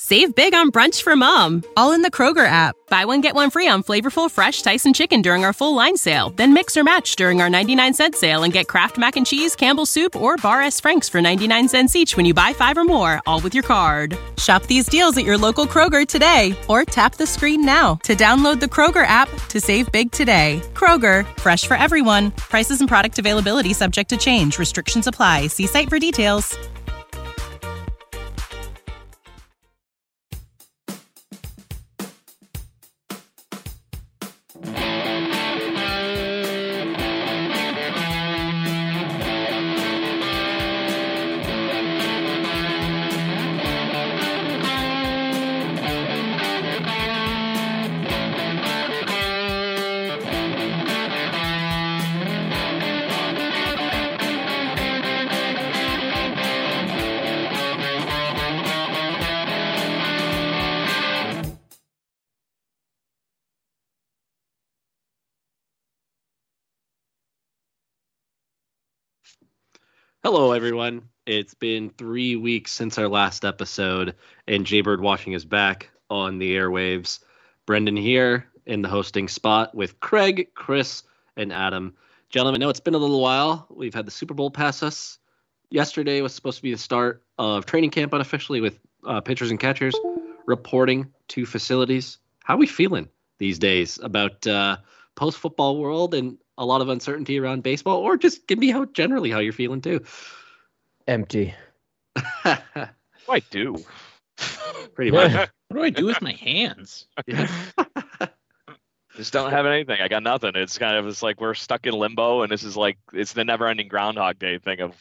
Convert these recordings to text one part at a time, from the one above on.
Save big on brunch for mom, all in the Kroger app. Buy one, get one free on flavorful, fresh Tyson chicken during our full line sale. Then mix or match during our 99-cent sale and get Kraft Mac and Cheese, Campbell's Soup, or Bar S. Frank's for 99 cents each when you buy 5 or more, all with your card. Shop these deals at your local Kroger today, or tap the screen now to download the Kroger app to save big today. Kroger, fresh for everyone. Prices and product availability subject to change. Restrictions apply. See site for details. Hello, everyone. It's been 3 weeks since our last episode, and Jaybird Washing is back on the airwaves. Brendan here in the hosting spot with Craig, Chris, and Adam. Gentlemen, I know it's been a little while. We've had the Super Bowl pass us. Yesterday was supposed to be the start of training camp unofficially with pitchers and catchers reporting to facilities. How are we feeling these days about post-football world and a lot of uncertainty around baseball, or just give me how you're feeling too? Empty. I do. Pretty much. What do I do with my hands? Yeah. Just don't have anything. I got nothing. It's like we're stuck in limbo, and this is like it's the never-ending Groundhog Day thing of,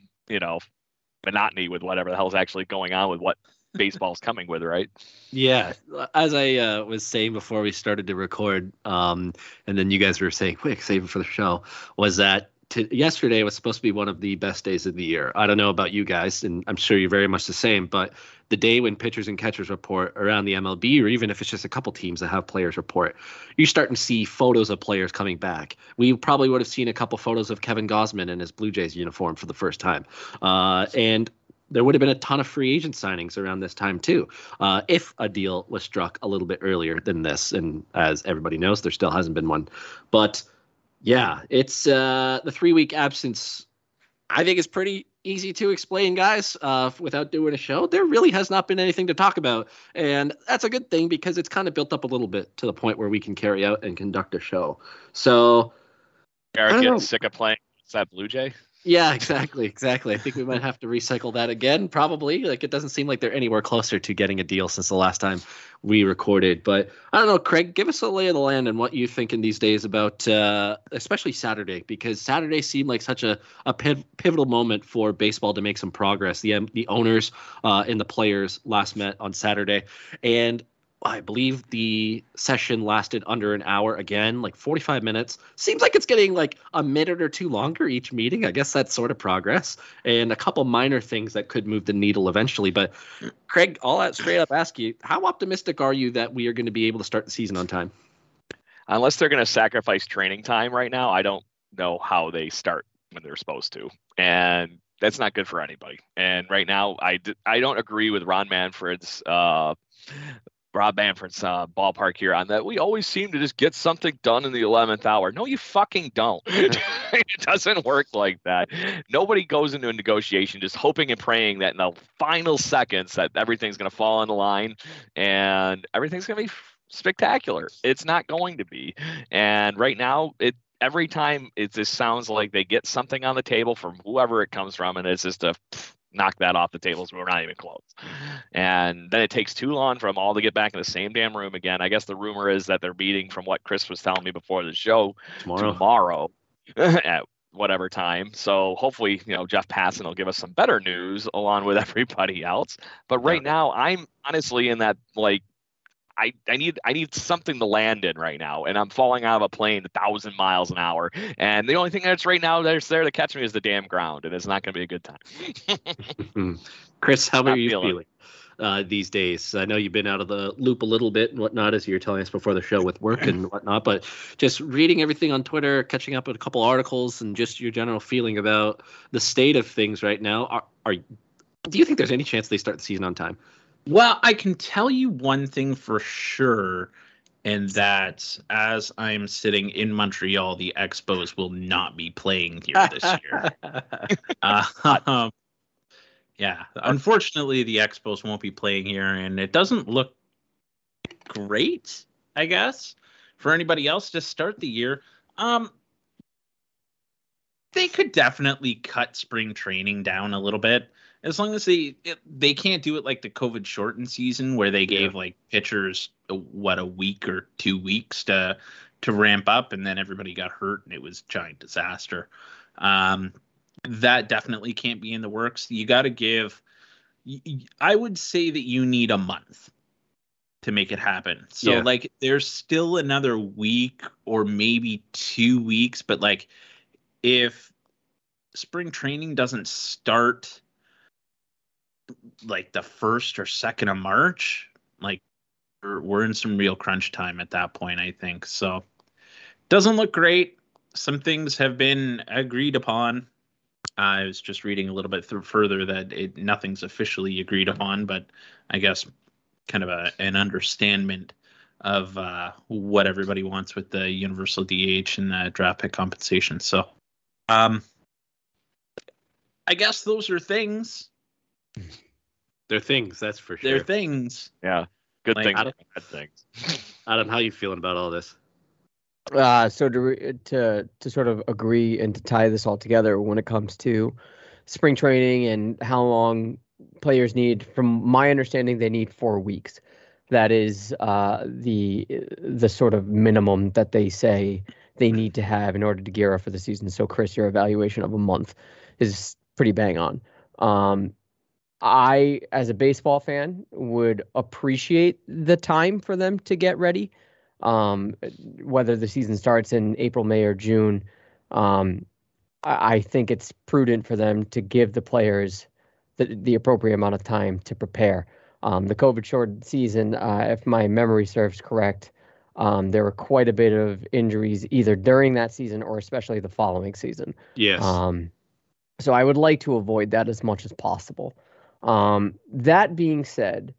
monotony with whatever the hell's actually going on with what baseball's coming with, right? Yeah, as I was saying before we started to record, and then you guys were saying, quick, save it for the show, was that yesterday was supposed to be one of the best days of the year. I don't know about you guys, and I'm sure you're very much the same, but the day when pitchers and catchers report around the MLB, or even if it's just a couple teams that have players report, you're starting to see photos of players coming back. We probably would have seen a couple photos of Kevin Gausman in his Blue Jays uniform for the first time. And there would have been a ton of free agent signings around this time too, if a deal was struck a little bit earlier than this. And as everybody knows, there still hasn't been one. But yeah, it's the 3-week absence, I think is pretty easy to explain, guys, without doing a show. There really has not been anything to talk about. And that's a good thing because it's kind of built up a little bit to the point where we can carry out and conduct a show. So Eric getting sick of playing. Is that Blue Jay? Yeah, exactly. I think we might have to recycle that again, probably. Like, it doesn't seem like they're anywhere closer to getting a deal since the last time we recorded. But I don't know, Craig, give us a lay of the land and what you're thinking these days about, especially Saturday, because Saturday seemed like such a pivotal moment for baseball to make some progress. The owners and the players last met on Saturday, and I believe the session lasted under an hour again, like 45 minutes. Seems like it's getting like a minute or two longer each meeting. I guess that's sort of progress, and a couple minor things that could move the needle eventually. But Craig, all that straight up ask you, how optimistic are you that we are going to be able to start the season on time? Unless they're going to sacrifice training time right now, I don't know how they start when they're supposed to. And that's not good for anybody. And right now, I don't agree with Rob Manfred's ballpark here on that. We always seem to just get something done in the 11th hour. No, you fucking don't. It doesn't work like that. Nobody goes into a negotiation just hoping and praying that in the final seconds that everything's going to fall on the line and everything's going to be spectacular. It's not going to be. And right now, every time it just sounds like they get something on the table from whoever it comes from, and it's just a knock that off the tables. We're not even close. And then it takes too long for them all to get back in the same damn room again. I guess the rumor is that they're meeting, from what Chris was telling me before the show, tomorrow at whatever time. So hopefully, Jeff Passan will give us some better news along with everybody else. But right now, I'm honestly in that, like, I need something to land in right now, and I'm falling out of a plane 1,000 miles an hour, and the only thing that's right now that's there to catch me is the damn ground, and it's not going to be a good time. Chris, how are you feeling these days? I know you've been out of the loop a little bit and whatnot, as you were telling us before the show with work and whatnot, but just reading everything on Twitter, catching up with a couple articles, and just your general feeling about the state of things right now. Do you think there's any chance they start the season on time? Well, I can tell you one thing for sure, and that as I'm sitting in Montreal, the Expos will not be playing here this year. Yeah, unfortunately, the Expos won't be playing here, and it doesn't look great, I guess, for anybody else to start the year. They could definitely cut spring training down a little bit, as long as they can't do it like the COVID shortened season where they gave like pitchers a week or 2 weeks to ramp up, and then everybody got hurt and it was a giant disaster. That definitely can't be in the works. You got to give. I would say that you need a month to make it happen. So like there's still another week or maybe 2 weeks, but like if spring training doesn't start like the 1st or 2nd of March, like we're in some real crunch time at that point, I think. So doesn't look great. Some things have been agreed upon. I was just reading a little bit further that nothing's officially agreed upon, but I guess kind of an understanding of what everybody wants with the universal DH and the draft pick compensation. So I guess those are things. They're things, that's for sure. They're things. Yeah. Good Like, things. Adam- Bad things. Adam, how you feeling about all this? So to sort of agree and to tie this all together when it comes to spring training and how long players need, from my understanding, they need 4 weeks. That is the sort of minimum that they say they need to have in order to gear up for the season. So, Chris, your evaluation of a month is pretty bang on. I, as a baseball fan, would appreciate the time for them to get ready. Whether the season starts in April, May, or June, I think it's prudent for them to give the players the appropriate amount of time to prepare. The COVID shortened season, if my memory serves correct, there were quite a bit of injuries either during that season or especially the following season. Yes. So I would like to avoid that as much as possible. That being said,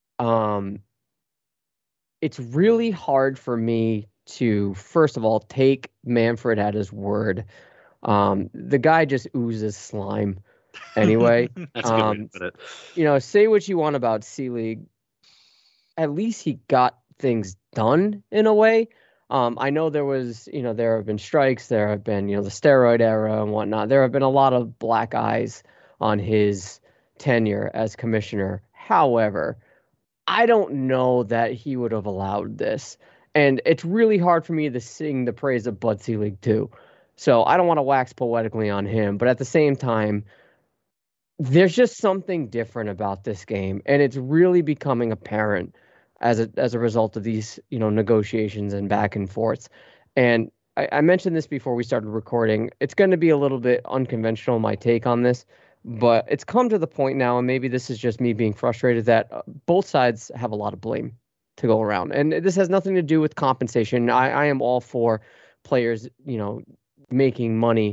it's really hard for me to, first of all, take Manfred at his word. The guy just oozes slime anyway. That's a good way to put it. Say what you want about C-League. At least he got things done in a way. I know there have been strikes. There have been, the steroid era and whatnot. There have been a lot of black eyes on his tenure as commissioner. However, I don't know that he would have allowed this. And it's really hard for me to sing the praise of Bud Selig too. So I don't want to wax poetically on him, but at the same time, there's just something different about this game. And it's really becoming apparent as a result of these, negotiations and back and forths. And I mentioned this before we started recording. It's going to be a little bit unconventional, my take on this. But it's come to the point now, and maybe this is just me being frustrated, that both sides have a lot of blame to go around. And this has nothing to do with compensation. I am all for players, making money.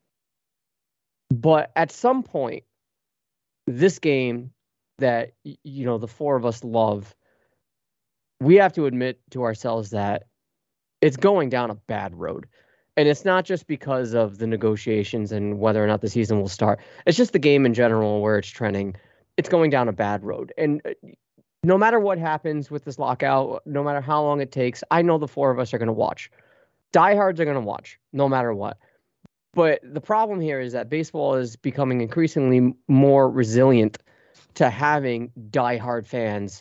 But at some point, this game that, the four of us love, we have to admit to ourselves that it's going down a bad road. And it's not just because of the negotiations and whether or not the season will start. It's just the game in general where it's trending. It's going down a bad road. And no matter what happens with this lockout, no matter how long it takes, I know the four of us are going to watch. Diehards are going to watch, no matter what. But the problem here is that baseball is becoming increasingly more resilient to having diehard fans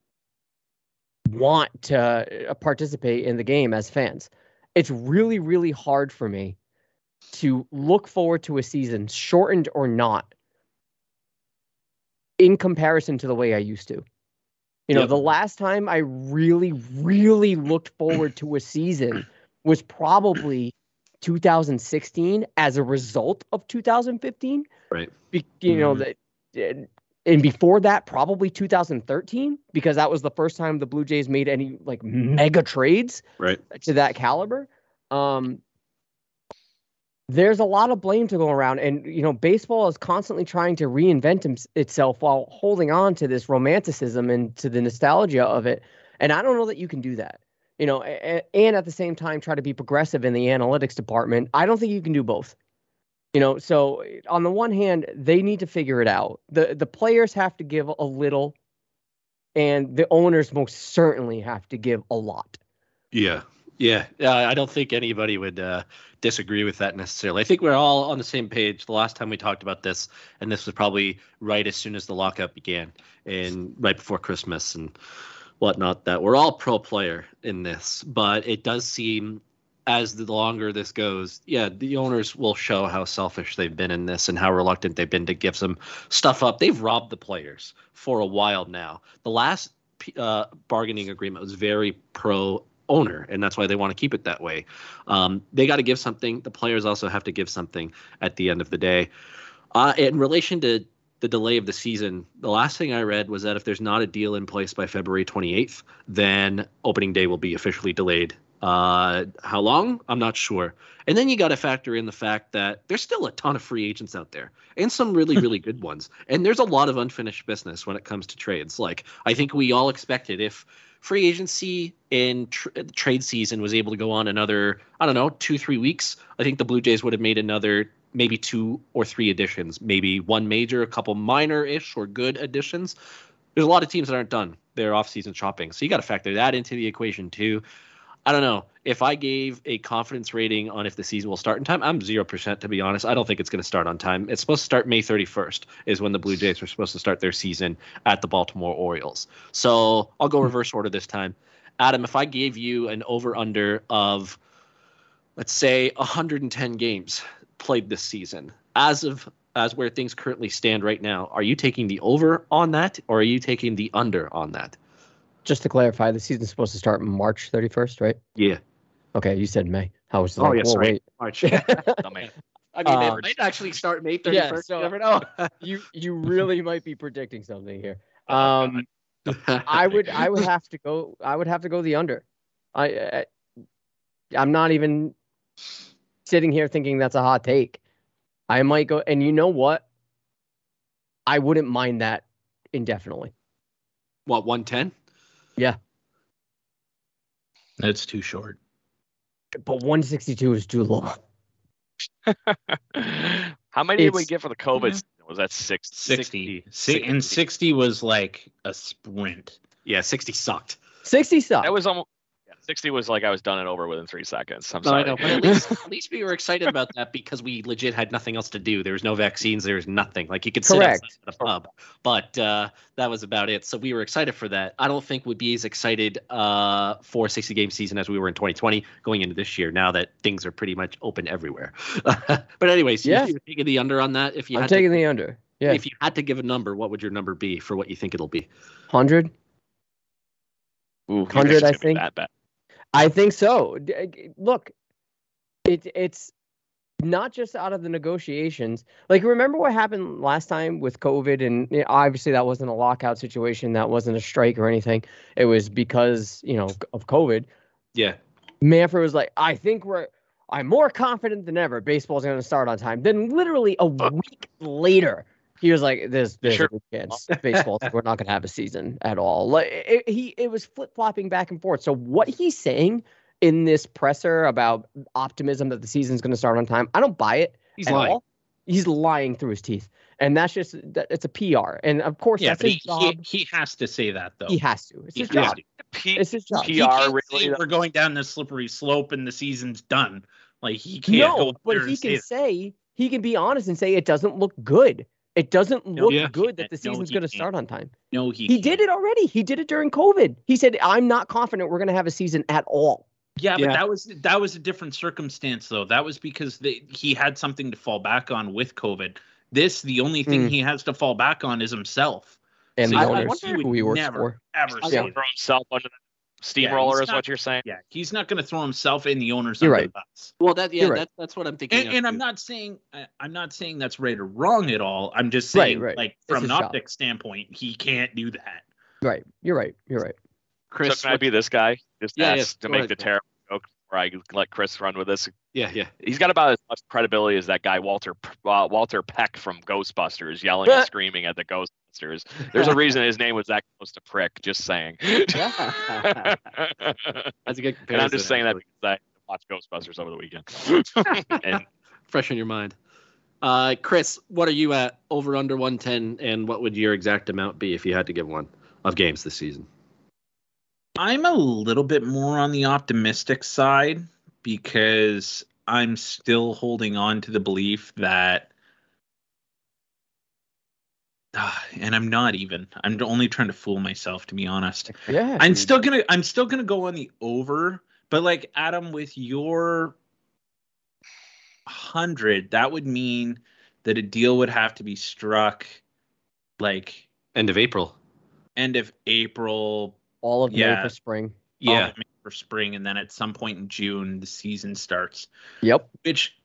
want to participate in the game as fans. It's really, really hard for me to look forward to a season, shortened or not, in comparison to the way I used to. The last time I really, really looked forward to a season was probably 2016 as a result of 2015. Right. And before that, probably 2013, because that was the first time the Blue Jays made any mega trades Right. to that caliber. there's a lot of blame to go around. And, baseball is constantly trying to reinvent itself while holding on to this romanticism and to the nostalgia of it. And I don't know that you can do that, and at the same time, try to be progressive in the analytics department. I don't think you can do both. So on the one hand, they need to figure it out. The players have to give a little, and the owners most certainly have to give a lot. Yeah. I don't think anybody would disagree with that necessarily. I think we're all on the same page. The last time we talked about this, and this was probably right as soon as the lockout began and right before Christmas and whatnot, that we're all pro player in this. But it does seem, as the longer this goes, the owners will show how selfish they've been in this and how reluctant they've been to give some stuff up. They've robbed the players for a while now. The last bargaining agreement was very pro owner, and that's why they want to keep it that way. They got to give something. The players also have to give something at the end of the day. In relation to the delay of the season, the last thing I read was that if there's not a deal in place by February 28th, then opening day will be officially delayed. How long? I'm not sure. And then you got to factor in the fact that there's still a ton of free agents out there and some really, really good ones. And there's a lot of unfinished business when it comes to trades. Like, I think we all expected if free agency in trade season was able to go on another, 2-3 weeks, I think the Blue Jays would have made another maybe 2 or 3 additions, maybe one major, a couple minor-ish or good additions. There's a lot of teams that aren't done their offseason shopping. So you got to factor that into the equation too. I don't know. If I gave a confidence rating on if the season will start in time, I'm 0%, to be honest. I don't think it's going to start on time. It's supposed to start May 31st is when the Blue Jays are supposed to start their season at the Baltimore Orioles. So I'll go reverse order this time. Adam, if I gave you an over-under of, let's say, 110 games played this season, as where things currently stand right now, are you taking the over on that, or are you taking the under on that? Just to clarify, the season's supposed to start March 31st, right? Yeah. Okay, you said May. I was like, yes, right. March. May. I mean, it might actually start May 31st. Yeah, so you never know. you really might be predicting something here. I would have to go. I would have to go the under. I'm not even sitting here thinking that's a hot take. I might go, and you know what? I wouldn't mind that indefinitely. What, 110? Yeah. That's too short. But 162 is too low. How many did we get for the COVID? Was that 60? 60. And 60 was like a sprint. Yeah, 60 sucked. 60 sucked. That was almost 60 was like I was done and over within 3 seconds. I'm I sorry. know, but at least we were excited about that because we legit had nothing else to do. There was no vaccines. There was nothing. Like, you could sit outside at a pub, but that was about it. So we were excited for that. I don't think we'd be as excited for a 60-game season as we were in 2020 going into this year, now that things are pretty much open everywhere. But anyways, you're taking the under on that? I'm taking the under. Yeah. If you had to give a number, what would your number be for what you think it'll be? 100? Ooh, 100, I think. That bad. I think so. Look, it's not just out of the negotiations. Like, remember what happened last time with COVID? And obviously that wasn't a lockout situation. That wasn't a strike or anything. It was because, of COVID. Yeah. Manfred was like, I'm more confident than ever baseball's going to start on time. Then literally a week later, he was like, there's a good chance baseball, we're not going to have a season at all. Like, it was flip-flopping back and forth. So what he's saying in this presser about optimism that the season's going to start on time, I don't buy it. He's lying. All. He's lying through his teeth. And that's just, it's a PR. And of course, that's his job. He has to say that, though. He has to. It's his job. It's his job. PR really. We're going down this slippery slope and the season's done. Like, he can't go but he can he can be honest and say it doesn't look good. It doesn't look good that the season's going to start on time. No, he did it already. He did it during COVID. He said, I'm not confident we're going to have a season at all. Yeah, but that was a different circumstance, though. That was because he had something to fall back on with COVID. The only thing he has to fall back on is himself. And so the owners who he works for. Ever throw himself under the steamroller is what you're saying? Yeah, he's not going to throw himself in the owners under the bus. Well, that's what I'm thinking. And I'm not saying that's right or wrong at all. I'm just saying, like, from an optics standpoint, he can't do that. Right. You're right. Chris, so can I be this guy? Just to make the terrible joke where I let Chris run with this Yeah. He's got about as much credibility as that guy Walter Peck from Ghostbusters yelling and screaming at the Ghostbusters. There's a reason his name was that close to Prick. Just saying. That's a good comparison. And I'm just saying that because I watched Ghostbusters over the weekend. And fresh in your mind. Chris, what are you at over under 110, and what would your exact amount be if you had to give one of games this season? I'm a little bit more on the optimistic side because I'm still holding on to the belief that, and I'm not even. I'm only trying to fool myself, to be honest. Yeah. I'm still gonna go on the over, but like Adam, with your 100, that would mean that a deal would have to be struck like End of April. All of May for spring. Yeah, May for spring, and then at some point in June the season starts. Yep. Which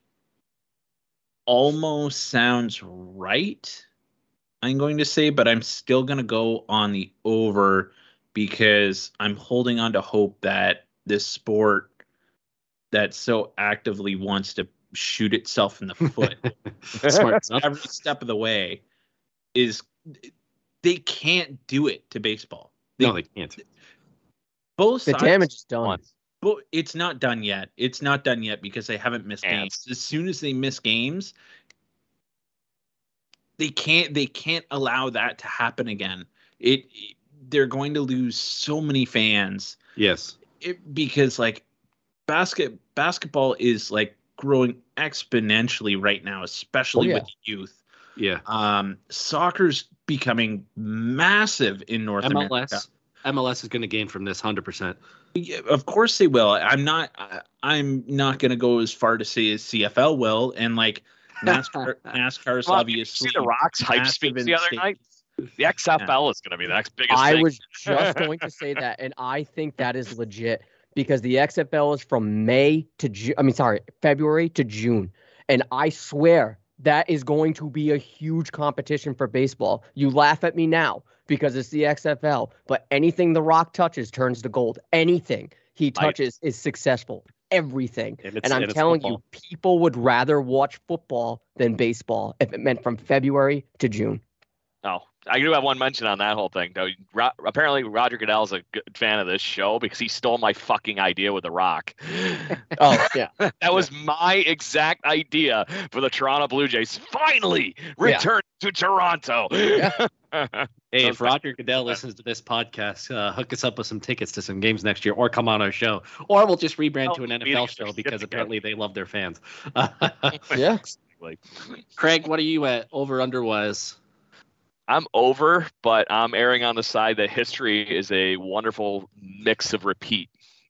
almost sounds right, I'm going to say, but I'm still going to go on the over because I'm holding on to hope that this sport that so actively wants to shoot itself in the foot Smart stuff. every step of the way they can't do it to baseball. No, they can't. Both The sides, damage is done. but it's not done yet. It's not done yet because they haven't missed games. As soon as they miss games, they can't allow that to happen again. They're going to lose so many fans. Yes. Because like basketball is like growing exponentially right now, especially with the youth. Yeah. Soccer's becoming massive in North America. MLS is going to gain from this 100%. Yeah, of course they will. I'm not going to go as far to say as CFL will, and like NASCAR's obviously. See the Rocks hype speech the other night. The XFL is going to be the next biggest thing. I was just going to say that, and I think that is legit because the XFL is from February to June, and I swear that is going to be a huge competition for baseball. You laugh at me now because it's the XFL, but anything The Rock touches turns to gold. Anything he touches is successful. Everything. And I'm telling you, people would rather watch football than baseball if it meant from February to June. Oh, I do have one mention on that whole thing, though. Apparently, Roger Goodell's a good fan of this show because he stole my fucking idea with The Rock. Oh, yeah. That was my exact idea for the Toronto Blue Jays. Finally return to Toronto. Yeah. Hey, if Roger Goodell listens to this podcast, hook us up with some tickets to some games next year, or come on our show, or we'll just rebrand to an NFL show because apparently they love their fans. Yeah. Craig, what are you at over under wise? I'm over, but I'm erring on the side that history is a wonderful mix of repeat.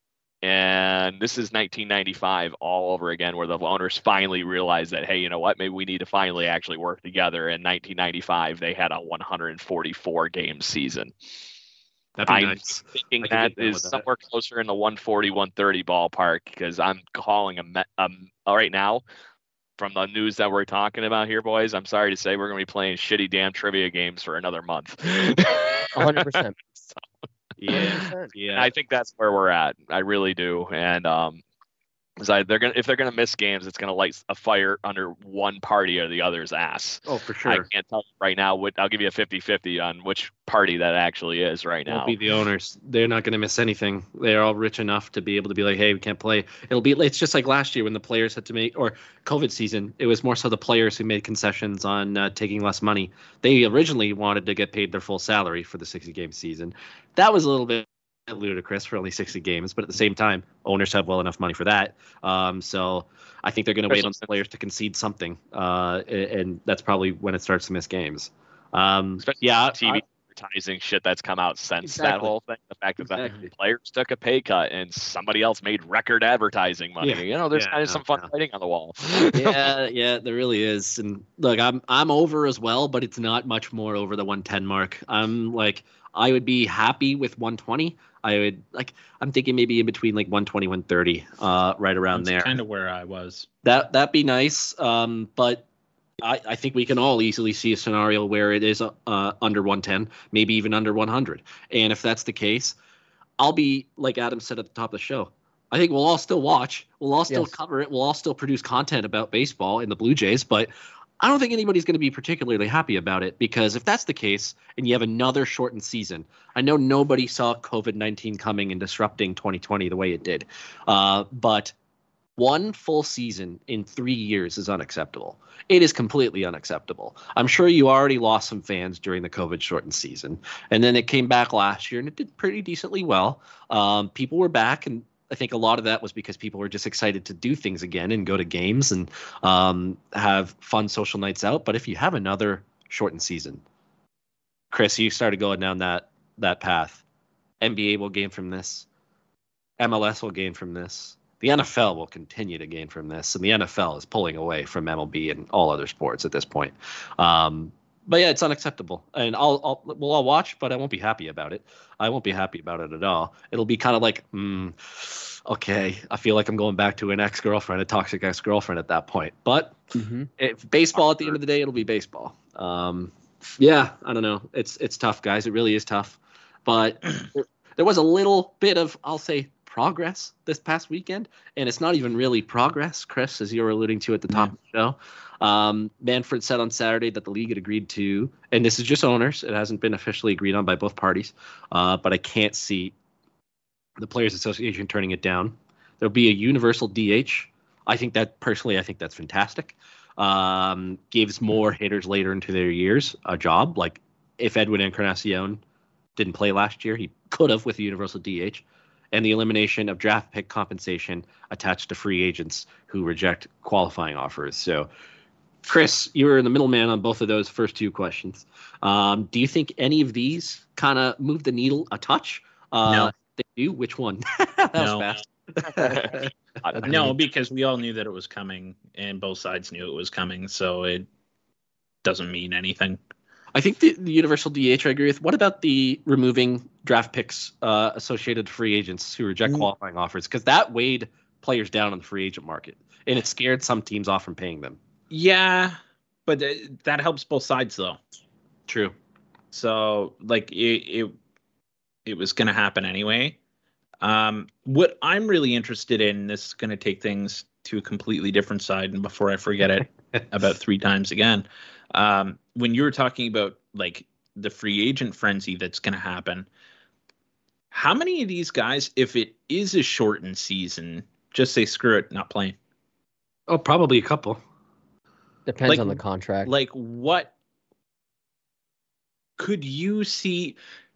And this is 1995 all over again, where the owners finally realized that, hey, you know what? Maybe we need to finally actually work together. In 1995, they had a 144-game season. I'm nice. thinking that is somewhere closer in the 140, 130 ballpark because I'm calling right now, from the news that we're talking about here, boys, I'm sorry to say we're going to be playing shitty damn trivia games for another month. 100%. Yeah. I think that's where we're at. I really do. And if they're gonna miss games, it's gonna light a fire under one party or the other's ass. Oh, for sure. I can't tell you right now. I'll give you a 50-50 on which party that actually is right now. It'll be the owners. They're not going to miss anything. They're all rich enough to be able to be like, hey, we can't play. It's just like last year when the players had to make, or COVID season, it was more so the players who made concessions on taking less money. They originally wanted to get paid their full salary for the 60-game season. That was a little bit ludicrous for only 60 games, but at the same time, owners have well enough money for that. So I think they're going to wait on the players to concede something, and that's probably when it starts to miss games. TV advertising shit that's come out since that whole thing. The fact that the players took a pay cut and somebody else made record advertising money. Yeah. There's kind of some fun writing on the wall. yeah, there really is. And look, I'm over as well, but it's not much more over the 110 mark. I would be happy with 120. I'm thinking maybe in between like 120, 130, right around there. Kind of where I was. That'd be nice. But I think we can all easily see a scenario where it is under 110, maybe even under 100. And if that's the case, I'll be, like Adam said at the top of the show, I think we'll all still watch. We'll all still Yes. cover it. We'll all still produce content about baseball and the Blue Jays. But I don't think anybody's going to be particularly happy about it, because if that's the case and you have another shortened season, I know nobody saw COVID-19 coming and disrupting 2020 the way it did. But one full season in 3 years is unacceptable. It is completely unacceptable. I'm sure you already lost some fans during the COVID shortened season. And then it came back last year and it did pretty decently well. People were back, and I think a lot of that was because people were just excited to do things again and go to games and have fun social nights out. But if you have another shortened season, Chris, you started going down that path. NBA will gain from this. MLS will gain from this. The NFL will continue to gain from this, and the NFL is pulling away from MLB and all other sports at this point. But yeah, it's unacceptable, and we'll all watch, but I won't be happy about it. I won't be happy about it at all. It'll be kind of like, okay, I feel like I'm going back to an ex-girlfriend, a toxic ex-girlfriend at that point. But if baseball, at the end of the day, it'll be baseball. Yeah, I don't know. It's tough, guys. It really is tough. But there was a little bit of, I'll say, progress this past weekend, and it's not even really progress, Chris, as you were alluding to at the top of the show. Manfred said on Saturday that the league had agreed to, and this is just owners, it hasn't been officially agreed on by both parties, but I can't see the Players Association turning it down. There'll be a universal DH. I think that's fantastic. Gives more hitters later into their years a job. Like if Edwin Encarnacion didn't play last year, he could have with a universal DH. And the elimination of draft pick compensation attached to free agents who reject qualifying offers. So, Chris, you were the middleman on both of those first two questions. Do you think any of these kind of move the needle a touch? No. They do? Which one? That was fast. No, because we all knew that it was coming, and both sides knew it was coming, so it doesn't mean anything. I think the universal DH I agree with. What about the removing draft picks associated to free agents who reject qualifying offers? Because that weighed players down on the free agent market, and it scared some teams off from paying them. Yeah, but that helps both sides, though. True. So, like, it was going to happen anyway. What I'm really interested in, this is going to take things to a completely different side, and before I forget it about 3 times again, when you were talking about like the free agent frenzy that's going to happen, how many of these guys, if it is a shortened season, just say screw it, not playing? Oh, probably a couple. Depends on the contract. Like, what could you see?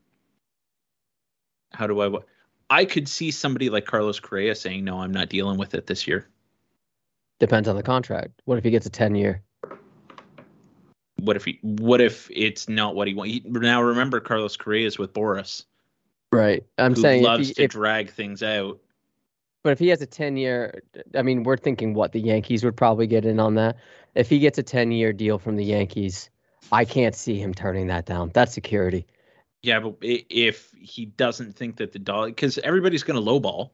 I could see somebody like Carlos Correa saying, no, I'm not dealing with it this year. Depends on the contract. What if he gets a 10-year? What if it's not what he wants? Now remember, Carlos Correa is with Boris. Right. I'm saying loves to drag things out. But if he has a 10-year, I mean, we're thinking the Yankees would probably get in on that. If he gets a 10-year deal from the Yankees, I can't see him turning that down. That's security. Yeah, but if he doesn't think that the dollar, because everybody's going to lowball.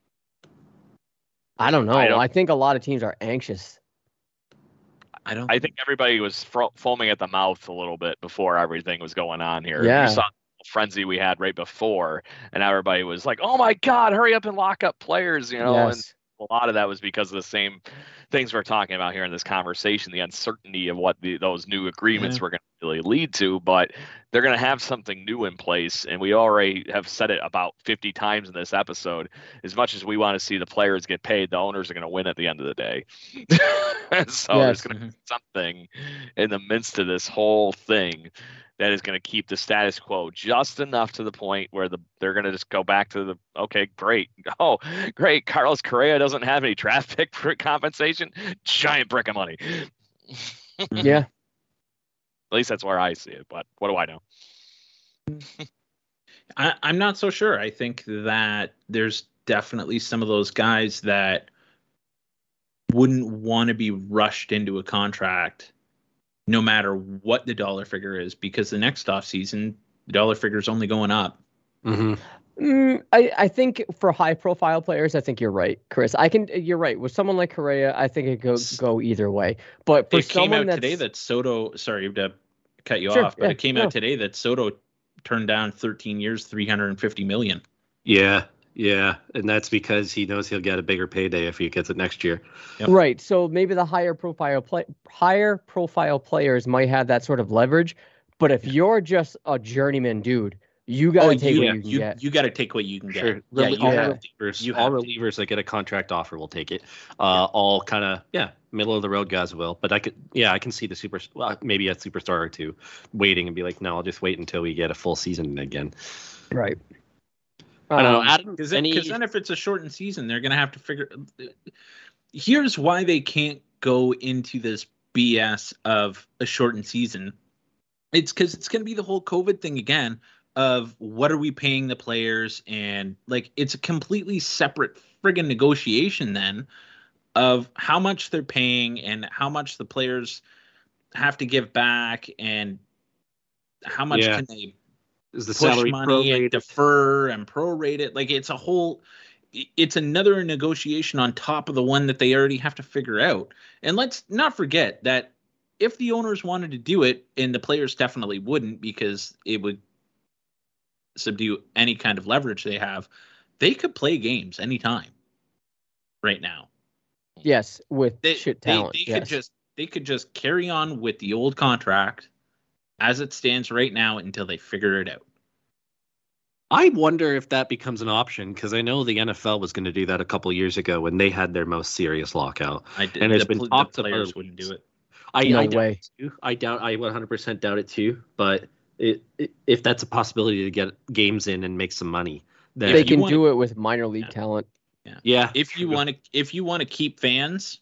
I don't know. I think a lot of teams are anxious. I think everybody was foaming at the mouth a little bit before everything was going on here. Yeah. You saw the frenzy we had right before, and everybody was like, "Oh my God, hurry up and lock up players!" You know, Yes. And a lot of that was because of the same things we're talking about here in this conversation, the uncertainty of what those new agreements were going to really lead to. But they're going to have something new in place, and we already have said it about 50 times in this episode. As much as we want to see the players get paid, the owners are going to win at the end of the day. So there's going to be something in the midst of this whole thing that is going to keep the status quo just enough to the point where they're going to just go back to okay, great. Oh, great. Carlos Correa doesn't have any draft pick for compensation. Giant brick of money. Yeah. At least that's where I see it, but what do I know? I'm not so sure. I think that there's definitely some of those guys that wouldn't want to be rushed into a contract no matter what the dollar figure is, because the next offseason, the dollar figure is only going up. Mm-hmm. I think for high-profile players, I think you're right, Chris. You're right. With someone like Correa, I think it go either way. But for it came someone out today that Soto. Sorry to cut you Sure, off, but yeah, it came out today that Soto turned down 13 years, $350 million. Yeah. Yeah, and that's because he knows he'll get a bigger payday if he gets it next year. Yep. Right. So maybe the higher profile players might have that sort of leverage. But if you're just a journeyman dude, you gotta take what you can get. You got to take what you can get. Sure. Yeah, All relievers that get a contract offer will take it. All kind of middle of the road guys will. But I can see the maybe a superstar or two waiting and be like, no, I'll just wait until we get a full season again. Right. I don't know. Adam, because then if it's a shortened season, they're gonna have to figure. Here's why they can't go into this BS of a shortened season. It's because it's gonna be the whole COVID thing again. Of what are we paying the players, and like it's a completely separate friggin' negotiation then of how much they're paying and how much the players have to give back and how much can they is the push salary money and prorated? defer and prorate it. Like it's another negotiation on top of the one that they already have to figure out. And let's not forget that if the owners wanted to do it, and the players definitely wouldn't because it would subdue any kind of leverage they have, they could play games anytime right now. Yes, with shit talent. They could just carry on with the old contract as it stands right now until they figure it out. I wonder if that becomes an option because I know the NFL was going to do that a couple of years ago when they had their most serious lockout. And it's been talked the players wouldn't do it. No way. I 100% doubt it too. But if that's a possibility to get games in and make some money, then they can do it with minor league talent. Yeah. If you want to keep fans,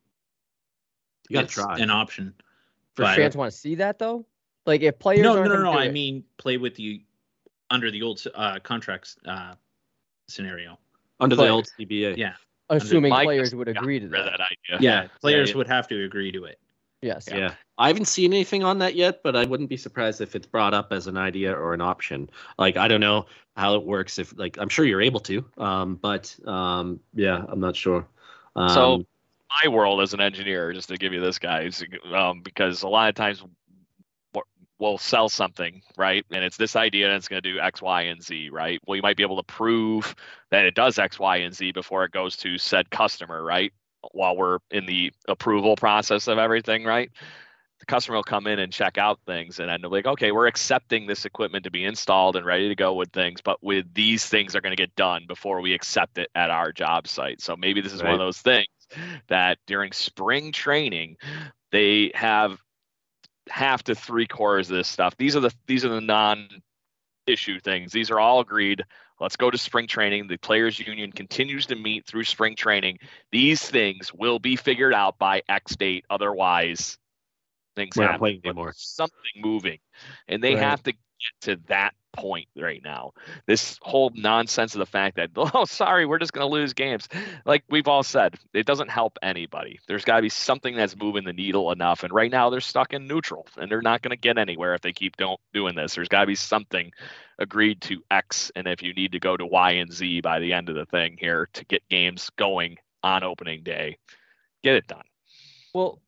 you got to try. An option. Fans want to see that though. Like if players no. I mean, play with you under the old contracts scenario. Under the old CBA. Yeah. Assuming players would agree to that. idea. Yeah, players would have to agree to it. Yes. Yeah. I haven't seen anything on that yet, but I wouldn't be surprised if it's brought up as an idea or an option. Like, I don't know how it works. If like, I'm sure you're able to, but I'm not sure. So my world as an engineer, just to give you this, guys, because a lot of times we'll sell something, right? And it's this idea and it's going to do X, Y, and Z, right? Well, you might be able to prove that it does X, Y, and Z before it goes to said customer, right? While we're in the approval process of everything, right? The customer will come in and check out things and then they'll be like, okay, we're accepting this equipment to be installed and ready to go with things, but with these things are going to get done before we accept it at our job site. So maybe this is one of those things that during spring training, they have half to 3/4 of this stuff. These are the non-issue things. These are all agreed. Let's go to spring training. The players union continues to meet through spring training. These things will be figured out by X date. Otherwise, things happen. Something moving. And they have to get to that point right now. This whole nonsense of the fact that, oh, sorry, we're just going to lose games. Like we've all said, it doesn't help anybody. There's got to be something that's moving the needle enough. And right now they're stuck in neutral and they're not going to get anywhere if they keep doing this. There's got to be something agreed to X. And if you need to go to Y and Z by the end of the thing here to get games going on opening day, get it done. Well,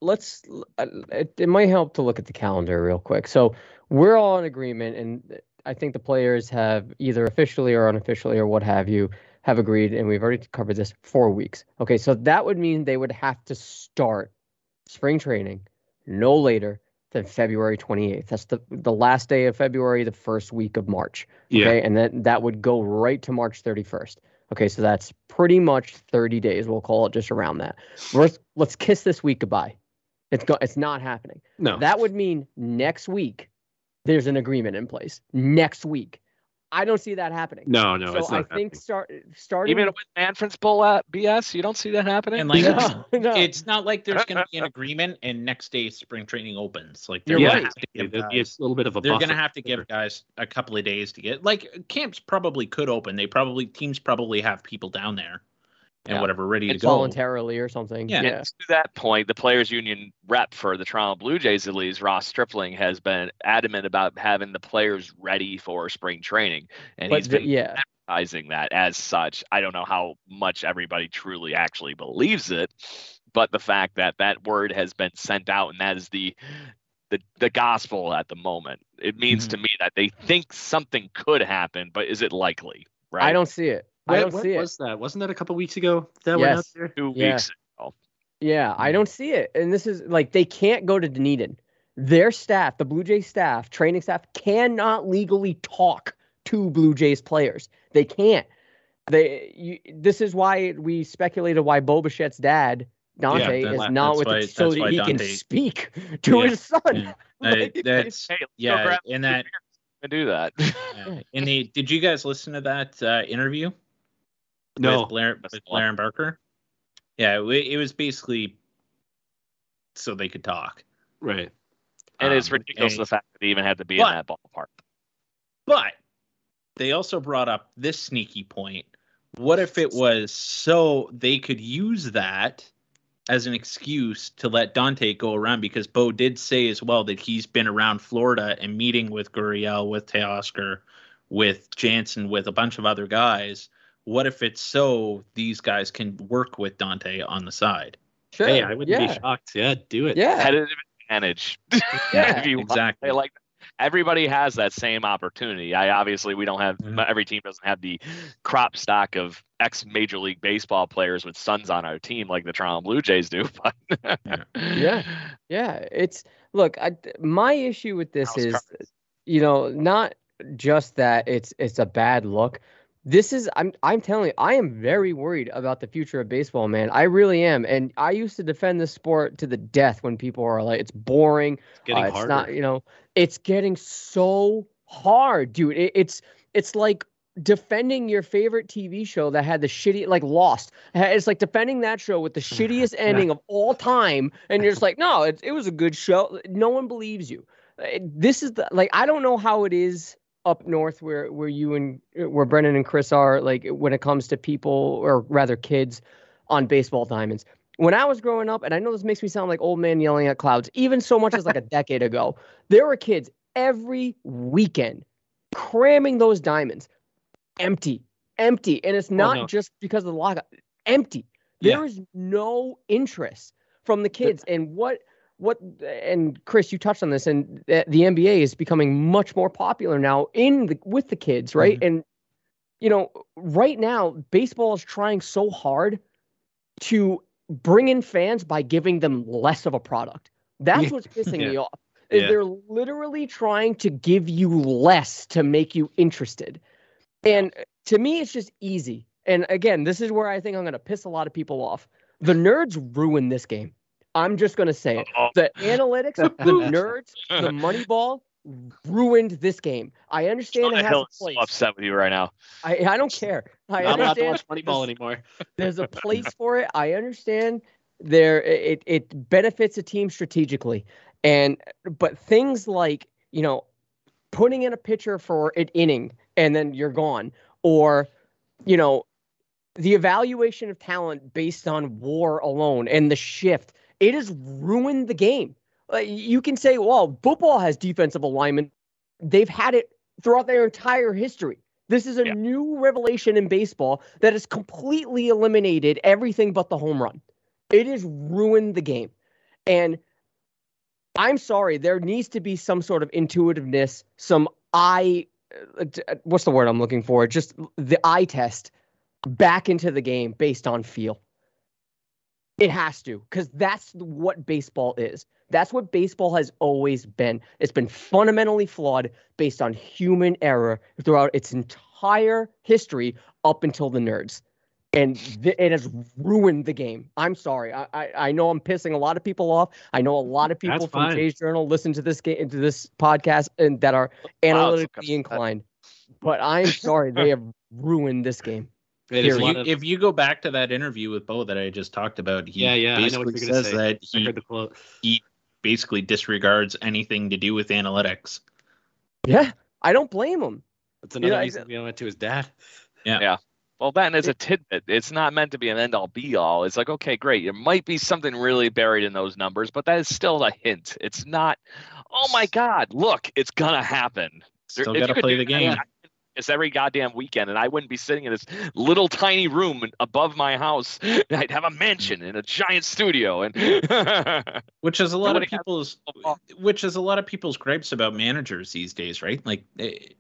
it might help to look at the calendar real quick. So we're all in agreement, and I think the players have either officially or unofficially or what have you have agreed, and we've already covered this 4 weeks. Okay, so that would mean they would have to start spring training no later than February 28th. That's the last day of February, the first week of March. Okay, and then that would go right to March 31st. Okay, so that's pretty much 30 days. We'll call it just around that. Let's kiss this week goodbye. It's not happening. No. That would mean next week there's an agreement in place. Next week. I don't see that happening. No, so it's not. I think starting even with Manfred's bull at BS, you don't see that happening. And like, no. It's not like there's going to be an agreement and next day spring training opens. Like, You're right. There'll be a little bit of a they're buffer. going to have to give guys a couple of days to get. Like, camps probably could open. Teams probably have people down there and whatever ready to go voluntarily or something. And to that point, the players union rep for the Toronto Blue Jays, at least, Ross Stripling, has been adamant about having the players ready for spring training, and he's been advertising that as such. I don't know how much everybody truly actually believes it, but the fact that that word has been sent out, and that is the gospel at the moment. It means to me that they think something could happen, but is it likely? Right? I don't see it. I don't What see it. was that? Wasn't that a couple weeks ago that went out Yes. there? 2 Yeah. weeks ago. Yeah, I don't see it. And this is like they can't go to Dunedin. Their staff, the Blue Jays staff, training staff, cannot legally talk to Blue Jays players. They can't. This is why we speculated why Bo Bichette's dad, Dante, Yeah, is not with it so that's that why he can Dante- speak to Yeah, his son. yeah. Like, That's Hey, let's go yeah, grab and some that beers and do that. yeah. And did you guys listen to that interview No. with Blair and Barker? Yeah, it was basically so they could talk. Right. And it's ridiculous and- the fact that they even had to be But- in that ballpark. But they also brought up this sneaky point. What if it was so they could use that as an excuse to let Dante go around? Because Bo did say as well that he's been around Florida and meeting with Gurriel, with Teoscar, with Jansen, with a bunch of other guys. What if it's so these guys can work with Dante on the side? Sure. Hey, I wouldn't yeah. be shocked. Yeah, do it. Yeah. Competitive advantage. Yeah, If you want. exactly. Like everybody has that same opportunity. Obviously we don't have every team doesn't have the crop stock of ex Major League Baseball players with sons on our team like the Toronto Blue Jays do. But Yeah. Yeah. It's look, my issue with this House is, cards. not just that it's a bad look. This is I'm telling you, I am very worried about the future of baseball, man. I really am. And I used to defend this sport to the death when people are like, it's boring. It's getting It's harder. not, it's getting so hard, dude. It's like defending your favorite TV show that had the shitty, like Lost. It's like defending that show with the shittiest ending of all time, and you're just like, no, it was a good show. No one believes you. This is I don't know how it is up north where Brennan and Chris are, like when it comes to people, or rather kids, on baseball diamonds. When I was growing up, and I know this makes me sound like old man yelling at clouds, even so much as like a decade ago, there were kids every weekend cramming those diamonds. Empty. And it's not just because of the lockout. Empty. There is no interest from the kids. And and Chris, you touched on this, and the NBA is becoming much more popular now with the kids, right? Mm-hmm. And right now baseball is trying so hard to bring in fans by giving them less of a product. That's what's pissing me off. Is they're literally trying to give you less to make you interested. And to me, it's just easy. And again, this is where I think I'm going to piss a lot of people off. The nerds ruined this game. I'm just going to say it. The analytics, the nerds, the Moneyball ruined this game. I understand it has a place. So upset with you right now. I don't care. I I'm not allowed to understand watch Moneyball anymore. there's a place for it. I understand it benefits a team strategically. But things like, putting in a pitcher for an inning and then you're gone, or, the evaluation of talent based on WAR alone and the shift, it has ruined the game. You can say, well, football has defensive alignment. They've had it throughout their entire history. This is a new revelation in baseball that has completely eliminated everything but the home run. It has ruined the game. And I'm sorry, there needs to be some sort of intuitiveness, what's the word I'm looking for? Just the eye test back into the game based on feel. It has to, because that's what baseball is. That's what baseball has always been. It's been fundamentally flawed based on human error throughout its entire history up until the nerds. And it has ruined the game. I'm sorry. I know I'm pissing a lot of people off. I know a lot of people from Jays Journal listen to this podcast and that are analytically inclined. But I'm sorry, they have ruined this game. If you go back to that interview with Bo that I just talked about, he basically says that he basically disregards anything to do with analytics. Yeah, I don't blame him. That's another reason we went to his dad. Yeah. Well, that is a tidbit. It's not meant to be an end-all, be-all. It's like, okay, great. There might be something really buried in those numbers, but that is still a hint. It's not, oh, my God, look, it's going to happen. Still got to play the game. It's every goddamn weekend, and I wouldn't be sitting in this little tiny room above my house. I'd have a mansion and a giant studio, and which is a lot of people's gripes about managers these days, right? Like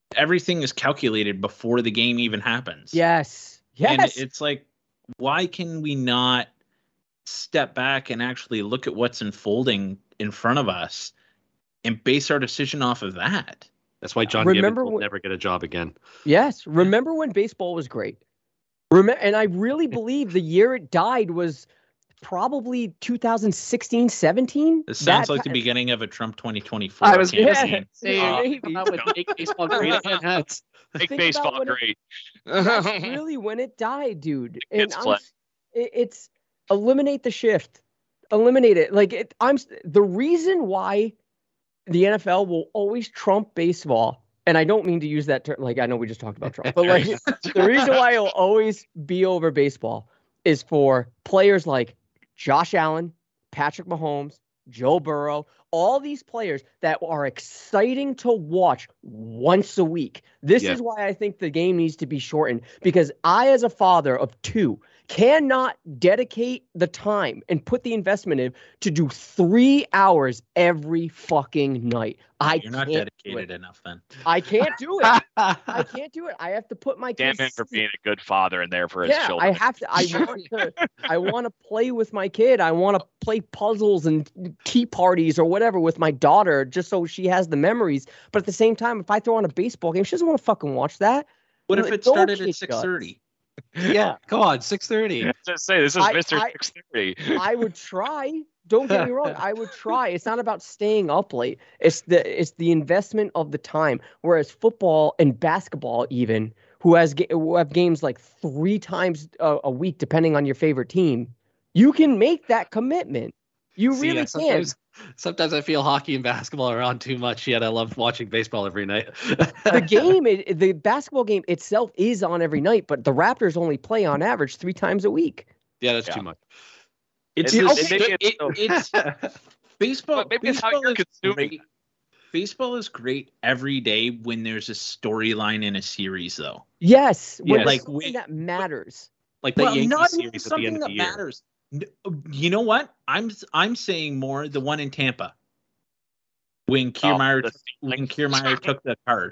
everything is calculated before the game even happens. Yes. And Yes. it's like, why can we not step back and actually look at what's unfolding in front of us and base our decision off of that? That's why John Remember Gibbons will when- never get a job again. Yes. Remember when baseball was great? And I really believe the year it died was probably 2016, 17. This sounds That like the ti- beginning of a Trump 2024 I was gonna campaign. Yeah, maybe. Make baseball great again. That's- Make Think baseball about when great. That's really when it died, dude. And It's play. it's eliminate the shift, eliminate it. Like the reason why the NFL will always trump baseball, and I don't mean to use that term. Like, I know we just talked about Trump, but like the reason why it'll always be over baseball is for players like Josh Allen, Patrick Mahomes, Joe Burrow, all these players that are exciting to watch once a week. This Yeah. is why I think the game needs to be shortened, because I, as a father of two, cannot dedicate the time and put the investment in to do 3 hours every fucking night. You're not can't do dedicated it. enough then. I can't do it. I can't do it. I have to put my Damn kids. him for being a good father and there for his Yeah, children. I have to. I want to play with my kid. I want to play puzzles and tea parties or whatever with my daughter, just so she has the memories. But at the same time, if I throw on a baseball game, she doesn't want to fucking watch that. What if Like, it no started kid at 6:30? yeah, come on, 6:30. Just say this is Mr. 630. I would try. Don't get me wrong. I would try. It's not about staying up late. It's the investment of the time. Whereas football and basketball, even who have games like 3 times a week, depending on your favorite team, you can make that commitment. You See, really can. Sometimes I feel hockey and basketball are on too much, yet I love watching baseball every night. The basketball game itself is on every night, but the Raptors only play on average 3 times a week. Yeah, that's Yeah. too much. It's It- just- it- maybe it's baseball. But maybe it's how baseball you're is consuming. great. Baseball is great every day when there's a storyline in a series, though. Yes, when Yeah, like like we- that matters. Like the Yankees not even series at the end something of the that year. matters. You know what? I'm saying more the one in Tampa when Kiermaier took the card.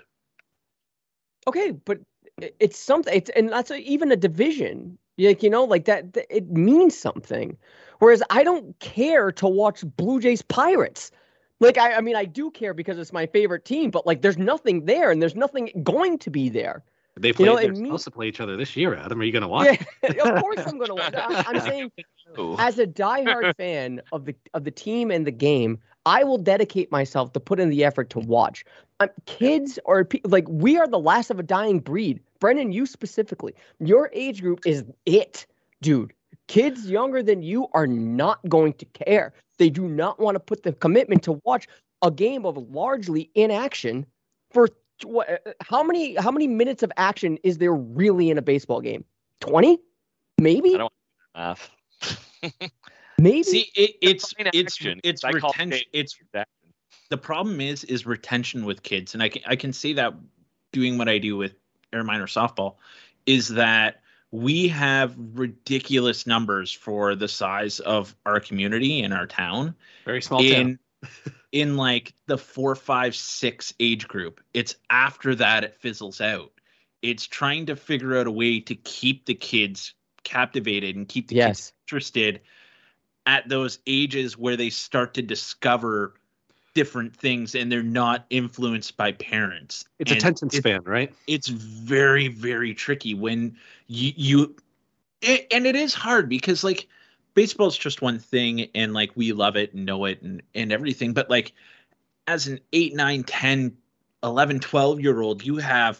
Okay, but it's something. And that's even a division. Like, like that. It means something. Whereas I don't care to watch Blue Jays Pirates. Like, I mean, I do care because it's my favorite team. But like, there's nothing there, and there's nothing going to be there. They play. know, They're it supposed to play each other this year, Adam. Are you going to watch? Yeah, of course I'm going to watch. I'm saying, as a diehard fan of the team and the game, I will dedicate myself to put in the effort to watch. Kids or like we are the last of a dying breed. Brendan, you specifically, your age group is it, dude. Kids younger than you are not going to care. They do not want to put the commitment to watch a game of largely inaction for how many minutes of action is there really in a baseball game? 20? Maybe? I don't math. Maybe? See, it's action. I call retention. it It's that. the problem is retention with kids, and I can say that doing what I do with air minor softball is that we have ridiculous numbers for the size of our community and our town. Very small town. In like the 4, 5, 6 age group. It's after that it fizzles out. It's trying to figure out a way to keep the kids captivated and keep the kids interested at those ages where they start to discover different things and they're not influenced by parents. It's And attention span, right? It's very, very tricky when and it is hard because like baseball's just one thing and like we love it and know it and everything. But like as an 8, 9, 10, 11, 12-year-old, you got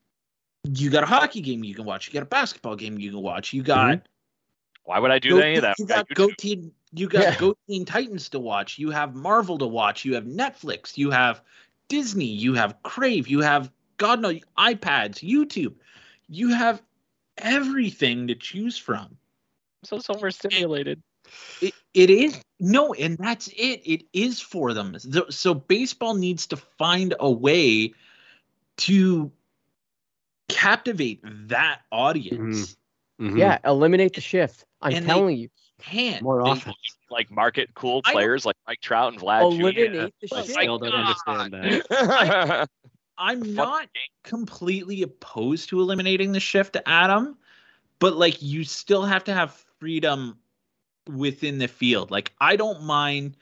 a hockey game you can watch. You got a basketball game you can watch. You got Why would I do any of that? You got Go Teen Titans to watch. You have Marvel to watch. You have Netflix. You have Disney. You have Crave. You have God knows iPads, YouTube. You have everything to choose from. So overstimulated. It is no, and that's it. It is for them. So baseball needs to find a way to captivate that audience. Mhm. Yeah, eliminate the shift. I'm And telling you. Can't More They- often. Like market cool I don't- players like Mike Trout and Vlad. Eliminate the I shift. still don't understand that. Jr. I'm not completely opposed to eliminating the shift, Adam, but like you still have to have freedom within the field. Like I don't mind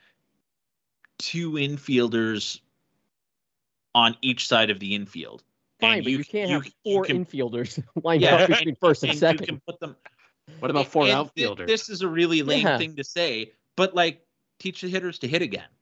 2 infielders on each side of the infield. Fine, And but you can't have 4 infielders lined Yeah, up between first and and second. you can put them. What about 4 and outfielders? This is a really lame Yeah. thing to say, but like teach the hitters to hit again.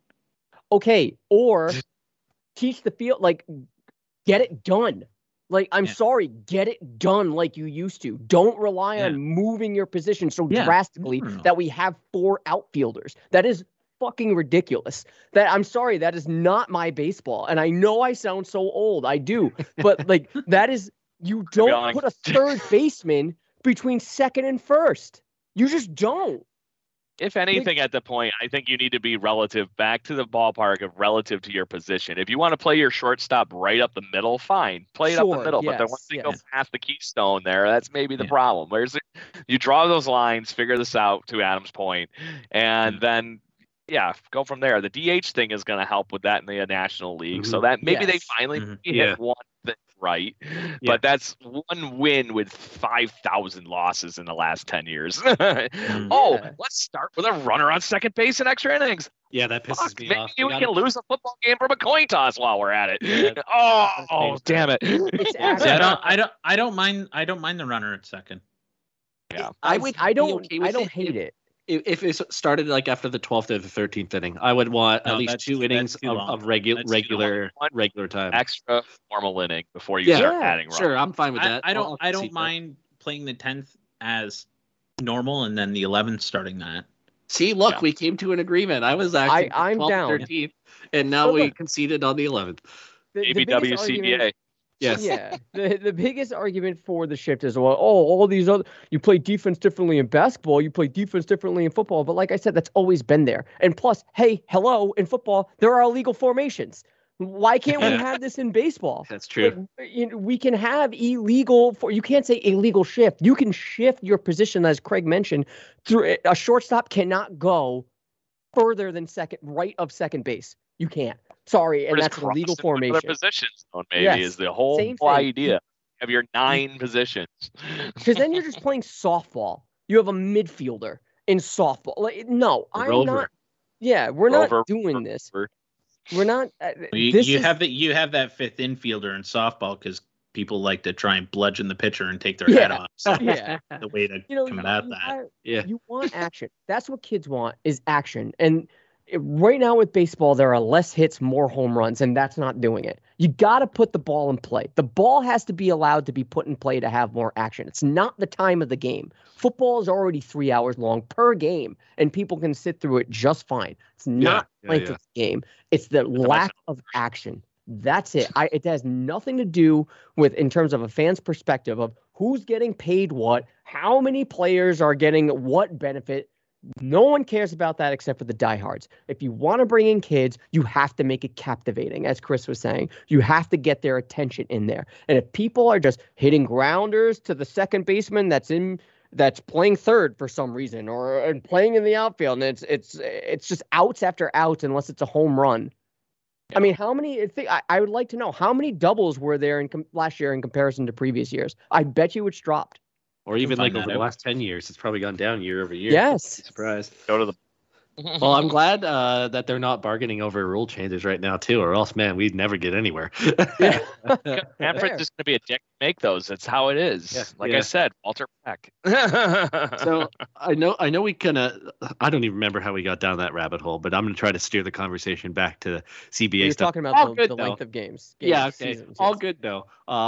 Okay, or teach the field, like, get it done. Like, I'm Yeah. sorry, get it done like you used to. Don't rely Yeah. on moving your position so Yeah. drastically No. that we have 4 outfielders. That is fucking ridiculous. I'm sorry, that is not my baseball. And I know I sound so old. I do. But like that is, you don't honest. put a third baseman between second and first. You just don't. If anything, at the point, I think you need to be back to the ballpark of relative to your position. If you want to play your shortstop right up the middle, fine, play it up the Sure, middle. But then yes, once they yes. go past the keystone there, that's maybe the Yeah. problem. You draw those lines, figure this out to Adam's point, and then go from there. The DH thing is going to help with that in the National League, so that maybe they Yes. finally Mhm. hit Yeah. one thing right. Yeah. But that's one win with 5,000 losses in the last 10 years. Yeah. Let's start with a runner on second base in extra innings. Yeah, that pisses Fuck, me maybe off. we can lose a football game from a coin toss while we're at it. Yeah. Oh, damn it! It's See, actually, I don't mind the runner at second. Yeah. I don't okay with hate it. If it started like after the 12th or the 13th inning, I would want No, at least that's- 2 innings that's too long. of That's too regular time. Extra formal inning before you Yeah. start Yeah. adding runs. Sure, I'm fine with that. I I'll don't concede that. mind playing the 10th as normal and then the 11th starting that. See, look, Yeah. we came to an agreement. I was actually I'm 12th, down. 13th, and now But we look- conceded on the 11th. The Maybe biggest argument- WCBA. Yes. Yeah. The biggest argument for the shift is, well, all these other, you play defense differently in basketball, you play defense differently in football. But like I said, that's always been there. And plus, hey, hello, in football, there are illegal formations. Why can't we have this in baseball? That's true. Like, we can have illegal you can't say illegal shift. You can shift your position, as Craig mentioned, through a shortstop cannot go further than right of second base. You can't. Sorry, Or and just that's an illegal cross it with other formation. positions, maybe Yes, is the whole same thing. idea of your 9 positions. Because then you're just playing softball. You have a midfielder in softball. Like, no, The I'm rover. not. Yeah, we're Rover, not doing this. rover. We're not. You, this you is, have that 5th infielder in softball because people like to try and bludgeon the pitcher and take their Yeah. head off. So Yeah. the way to combat that. Yeah. You want action. That's what kids want is action. And right now with baseball, there are less hits, more home runs, and that's not doing it. You got to put the ball in play. The ball has to be allowed to be put in play to have more action. It's not the time of the game. Football is already 3 hours long per game, and people can sit through it just fine. It's not length of the game. It's the lack of action. That's it. It has nothing to do with, in terms of a fan's perspective, of who's getting paid what, how many players are getting what benefit. No one cares about that except for the diehards. If you want to bring in kids, you have to make it captivating, as Chris was saying. You have to get their attention in there. And if people are just hitting grounders to the second baseman that's playing third for some reason, or playing in the outfield, and it's just outs after outs unless it's a home run. I mean, how many? I would like to know how many doubles were there last year in comparison to previous years. I bet you it's dropped. Or even find like over that the out. last 10 years, it's probably gone down year over year. Yes. Surprised. Go to the. Well, I'm glad that they're not bargaining over rule changes right now, too, or else, man, we'd never get anywhere. Yeah. Manfred's just going to be a dick to make those. That's how it is. Yeah, Like yeah. I said, Walter Peck. So I know we kind of, I don't even remember how we got down that rabbit hole, but I'm going to try to steer the conversation back to CBA You're stuff. talking All about good, the though. length of games. Yeah, okay. Seasons, All yes. good though.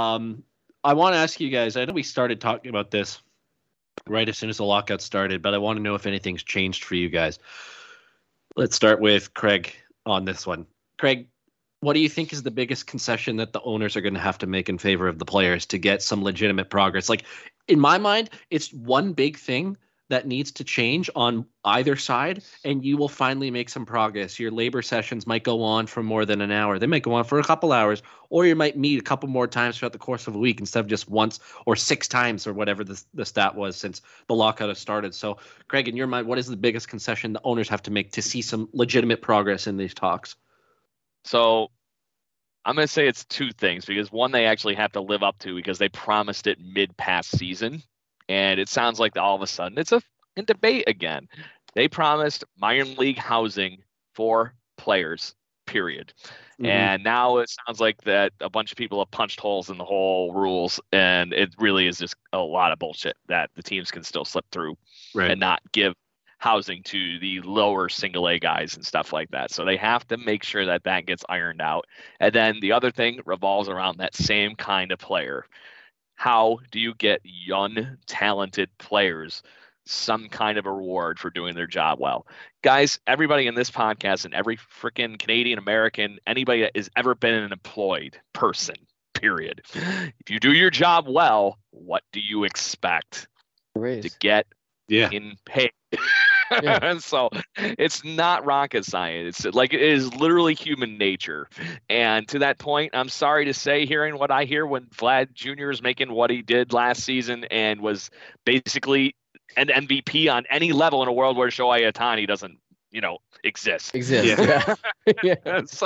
I want to ask you guys. I know we started talking about this right as soon as the lockout started, but I want to know if anything's changed for you guys. Let's start with Craig on this one. Craig, what do you think is the biggest concession that the owners are going to have to make in favor of the players to get some legitimate progress? Like, in my mind, it's one big thing that needs to change on either side, and you will finally make some progress. Your labor sessions might go on for more than an hour. They might go on for a couple hours, or you might meet a couple more times throughout the course of a week instead of just once or 6 times or whatever the stat was since the lockout has started. So, Craig, in your mind, what is the biggest concession the owners have to make to see some legitimate progress in these talks? So I'm going to say it's two things, because one, they actually have to live up to because they promised it mid-past season. And it sounds like all of a sudden it's in debate again. They promised minor league housing for players, period. Mm-hmm. And now it sounds like that a bunch of people have punched holes in the whole rules. And it really is just a lot of bullshit that the teams can still slip through and not give housing to the lower single A guys and stuff like that. So they have to make sure that gets ironed out. And then the other thing revolves around that same kind of player. How do you get young, talented players some kind of a reward for doing their job well? Guys, everybody in this podcast and every freaking Canadian American, anybody that has ever been an employed person, period. If you do your job well, what do you expect? To get in pay? And so it's not rocket science. It's like, it is literally human nature. And to that point, I'm sorry to say, hearing what I hear when Vlad Jr. is making what he did last season and was basically an MVP on any level in a world where Shohei Ohtani doesn't, exist. Yeah. So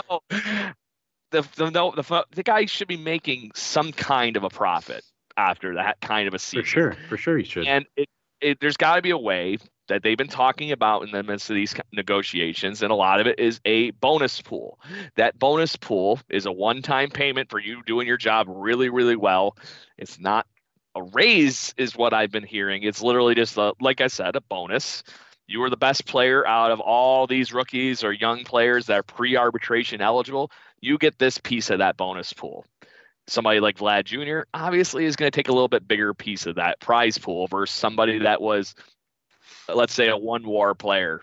the guy should be making some kind of a profit after that kind of a season. For sure he should. And there's got to be a way that they've been talking about in the midst of these negotiations, and a lot of it is a bonus pool. That bonus pool is a one-time payment for you doing your job really, really well. It's not a raise, is what I've been hearing. It's literally just, like I said, a bonus. You were the best player out of all these rookies or young players that are pre-arbitration eligible. You get this piece of that bonus pool. Somebody like Vlad Jr. obviously is going to take a little bit bigger piece of that prize pool versus somebody that was, let's say, a one WAR player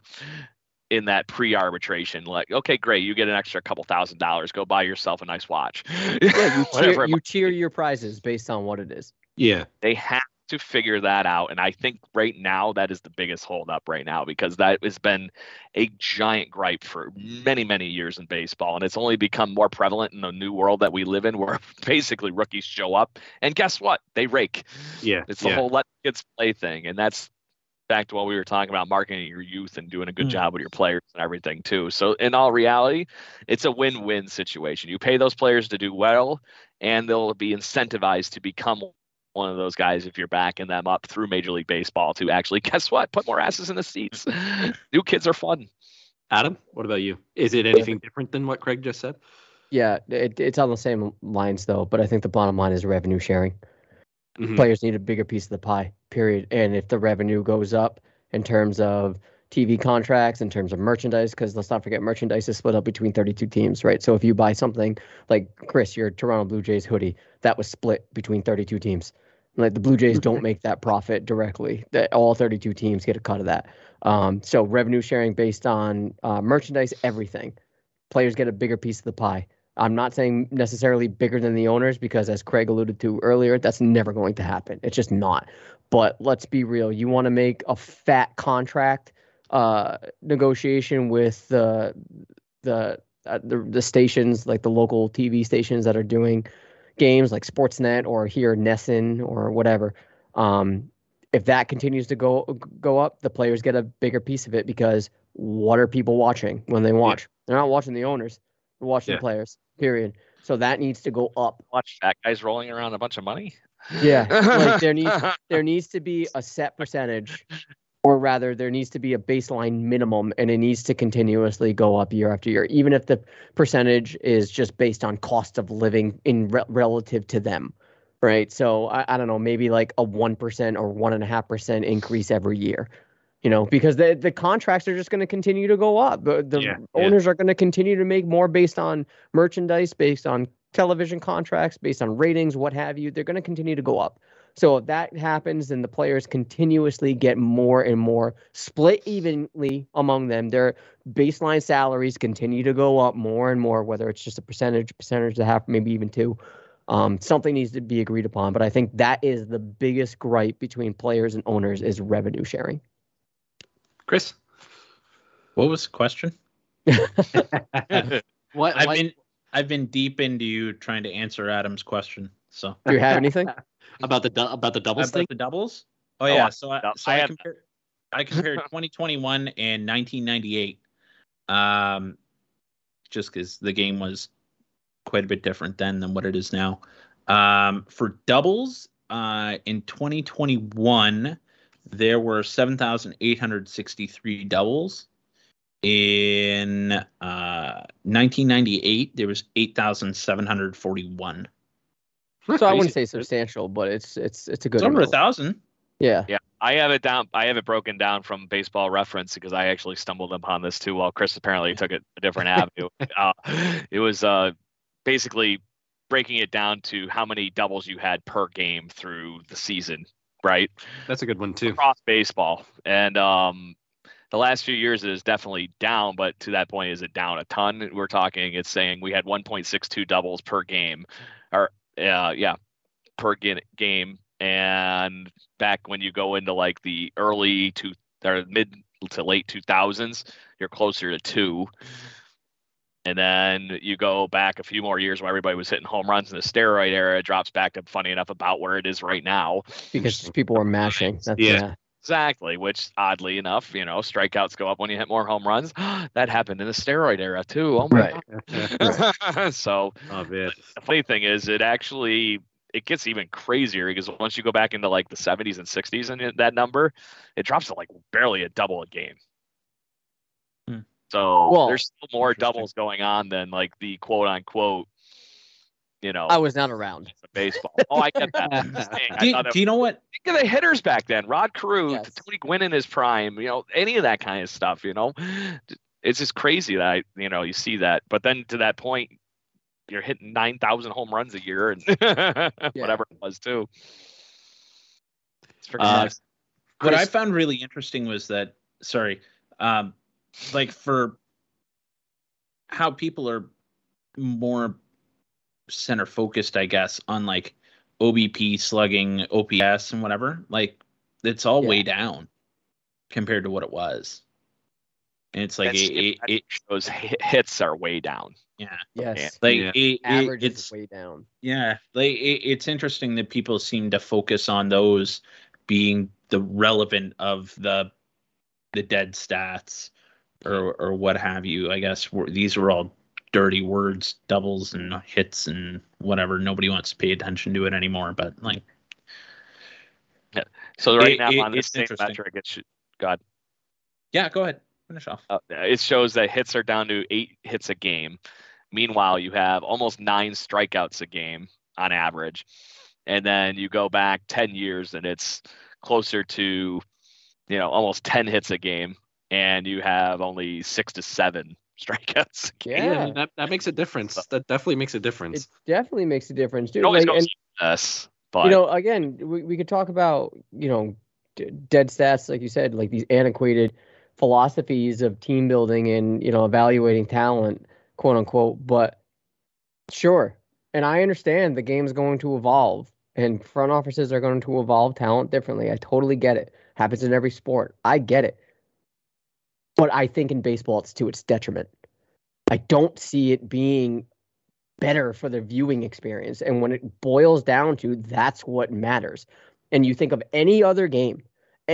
in that pre-arbitration. Like, okay, great, you get an extra couple $1,000. Go buy yourself a nice watch. Yeah, you tier your prizes based on what it is. Yeah, they have to figure that out, and I think right now that is the biggest holdup right now, because that has been a giant gripe for many, many years in baseball, and it's only become more prevalent in the new world that we live in, where basically rookies show up and guess what? They rake. Yeah, it's the whole let kids play thing, and that's back to what we were talking about, marketing your youth and doing a good job with your players and everything too. So in all reality, it's a win-win situation. You pay those players to do well, and they'll be incentivized to become one of those guys if you're backing them up through Major League Baseball to actually, guess what, put more asses in the seats. New kids are fun. Adam, what about you? Is it anything different than what Craig just said? Yeah, it's on the same lines though, but I think the bottom line is revenue sharing. Mm-hmm. Players need a bigger piece of the pie, period. And if the revenue goes up in terms of TV contracts, in terms of merchandise, because let's not forget merchandise is split up between 32 teams, right? So if you buy something like, Chris, your Toronto Blue Jays hoodie, that was split between 32 teams. Like, the Blue Jays don't make that profit directly. That all 32 teams get a cut of that. So revenue sharing based on merchandise, everything. Players get a bigger piece of the pie. I'm not saying necessarily bigger than the owners, because as Craig alluded to earlier, that's never going to happen. It's just not. But let's be real. You want to make a fat contract negotiation with the stations, like the local TV stations that are doing games like Sportsnet or here NESN or whatever. If that continues to go up, the players get a bigger piece of it, because what are people watching when they watch? They're not watching the owners. They're watching the players, period. So that needs to go up. Watch fat guys rolling around a bunch of money. Yeah, like there needs to be a set percentage, or rather there needs to be a baseline minimum, and it needs to continuously go up year after year, even if the percentage is just based on cost of living in relative to them, right? So I don't know, maybe like a 1% or 1.5% increase every year. Because the contracts are just going to continue to go up. The owners are going to continue to make more based on merchandise, based on television contracts, based on ratings, what have you. They're going to continue to go up. So if that happens, then the players continuously get more and more, split evenly among them. Their baseline salaries continue to go up more and more, whether it's just a percentage and a half, maybe even 2. Something needs to be agreed upon. But I think that is the biggest gripe between players and owners, is revenue sharing. Chris, what was the question? I've been deep into you trying to answer Adam's question. So do you have anything about the doubles thing? The doubles? Oh yeah. I compared 2021 and 1998. Just because the game was quite a bit different then than what it is now. For doubles, in 2021, there were 7,863 doubles. In 1998, there was 8,741. So I wouldn't say substantial, but it's a good. It's over 1,000. Yeah. Yeah, I have it down. I have it broken down from Baseball Reference because I actually stumbled upon this too. While Chris apparently took it a different avenue. It was basically breaking it down to how many doubles you had per game through the season, right? That's a good one too. Across baseball, and the last few years it is definitely down. But to that point, is it down a ton? We're talking. It's saying we had 1.62 doubles per game, or per game. And back when you go into like the early or mid to late 2000s, you're closer to 2. And then you go back a few more years where everybody was hitting home runs in the steroid era. It drops back to, funny enough, about where it is right now. Because people were mashing. Yeah. Exactly, which oddly enough, strikeouts go up when you hit more home runs. That happened in the steroid era too. Oh my God. So man. The funny thing is it gets even crazier because once you go back into like the 70s and 60s and that it drops to like barely a double a game. So there's still more doubles going on than like the quote unquote, I was not around. Baseball. Oh, I get that. Do you know what? Think of the hitters back then. Rod Carew, Tony Gwynn in his prime, any of that kind of stuff, It's just crazy that, you see that. But then to that point, you're hitting 9,000 home runs a year and whatever it was too. What I found really interesting was that, like for how people are more center focused, I guess, on like OBP, slugging, OPS, and whatever. Like it's all way down compared to what it was. And it's like it those hits are way down. Yeah. Yes. Like average it's is way down. Yeah. Like it's interesting that people seem to focus on those being the relevant of the dead stats or what have you. I guess these were all dirty words, doubles and hits and whatever. Nobody wants to pay attention to it anymore. But like, so right now on this same metric, God. Yeah, go ahead. Finish off. It shows that hits are down to 8 hits a game. Meanwhile, you have almost 9 strikeouts a game on average. And then you go back 10 years and it's closer to, almost 10 hits a game. And you have only 6 to 7 strikeouts. Yeah, that makes a difference. That definitely makes a difference. It definitely makes a difference, dude. But again, we could talk about, dead stats, like you said, like these antiquated philosophies of team building and, evaluating talent, quote unquote. But sure. And I understand the game's going to evolve and front offices are going to evolve talent differently. I totally get it. Happens in every sport. I get it. But I think in baseball, it's to its detriment. I don't see it being better for the viewing experience. And when it boils down to, that's what matters. And you think of any other game,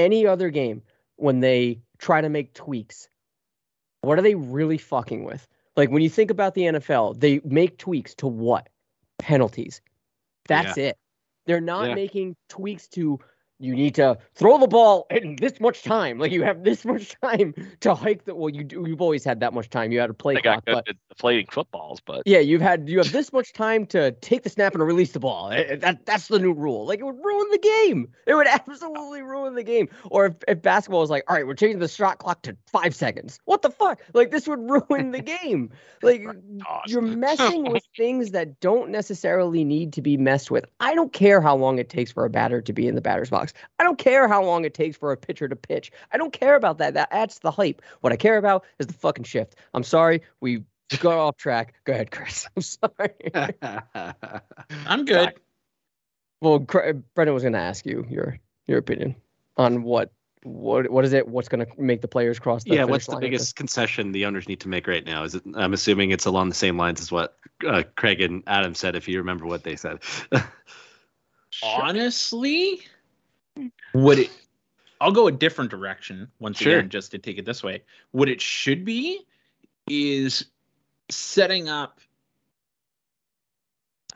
when they try to make tweaks, what are they really fucking with? Like when you think about the NFL, they make tweaks to what? Penalties. That's it. They're not making tweaks to, you need to throw the ball in this much time. Like you have this much time to hike the. Well, you've always had that much time. You had a play clock, but deflating footballs. But yeah, you have this much time to take the snap and release the ball. That's the new rule. Like it would ruin the game. It would absolutely ruin the game. Or if basketball was like, all right, we're changing the shot clock to 5 seconds. What the fuck? Like this would ruin the game. Like you're messing with things that don't necessarily need to be messed with. I don't care how long it takes for a batter to be in the batter's box. I don't care how long it takes for a pitcher to pitch. I don't care about that. That adds to the hype. What I care about is the fucking shift. I'm sorry. We got off track. Go ahead, Chris. I'm sorry. I'm good. Well, Brendan was going to ask you your opinion on what is it? What's going to make the players cross the finish what's the line biggest concession the owners need to make right now? Is it? I'm assuming it's along the same lines as what Craig and Adam said, if you remember what they said. Honestly, I'll go a different direction once again, just to take it this way. What it should be is setting up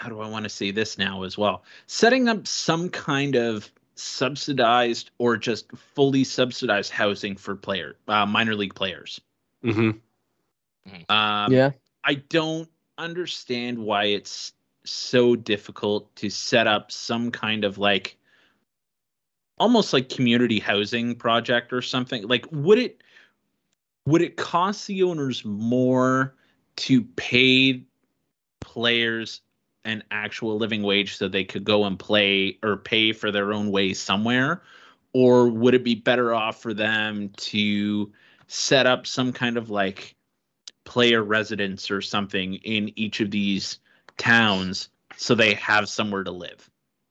how do I want to say this now as well? Setting up some kind of subsidized or just fully subsidized housing for minor league players. Mm-hmm. Yeah. I don't understand why it's so difficult to set up some kind of like almost like community housing project or something. Like, would it cost the owners more to pay players an actual living wage so they could go and play or pay for their own way somewhere? Or would it be better off for them to set up some kind of like player residence or something in each of these towns so they have somewhere to live?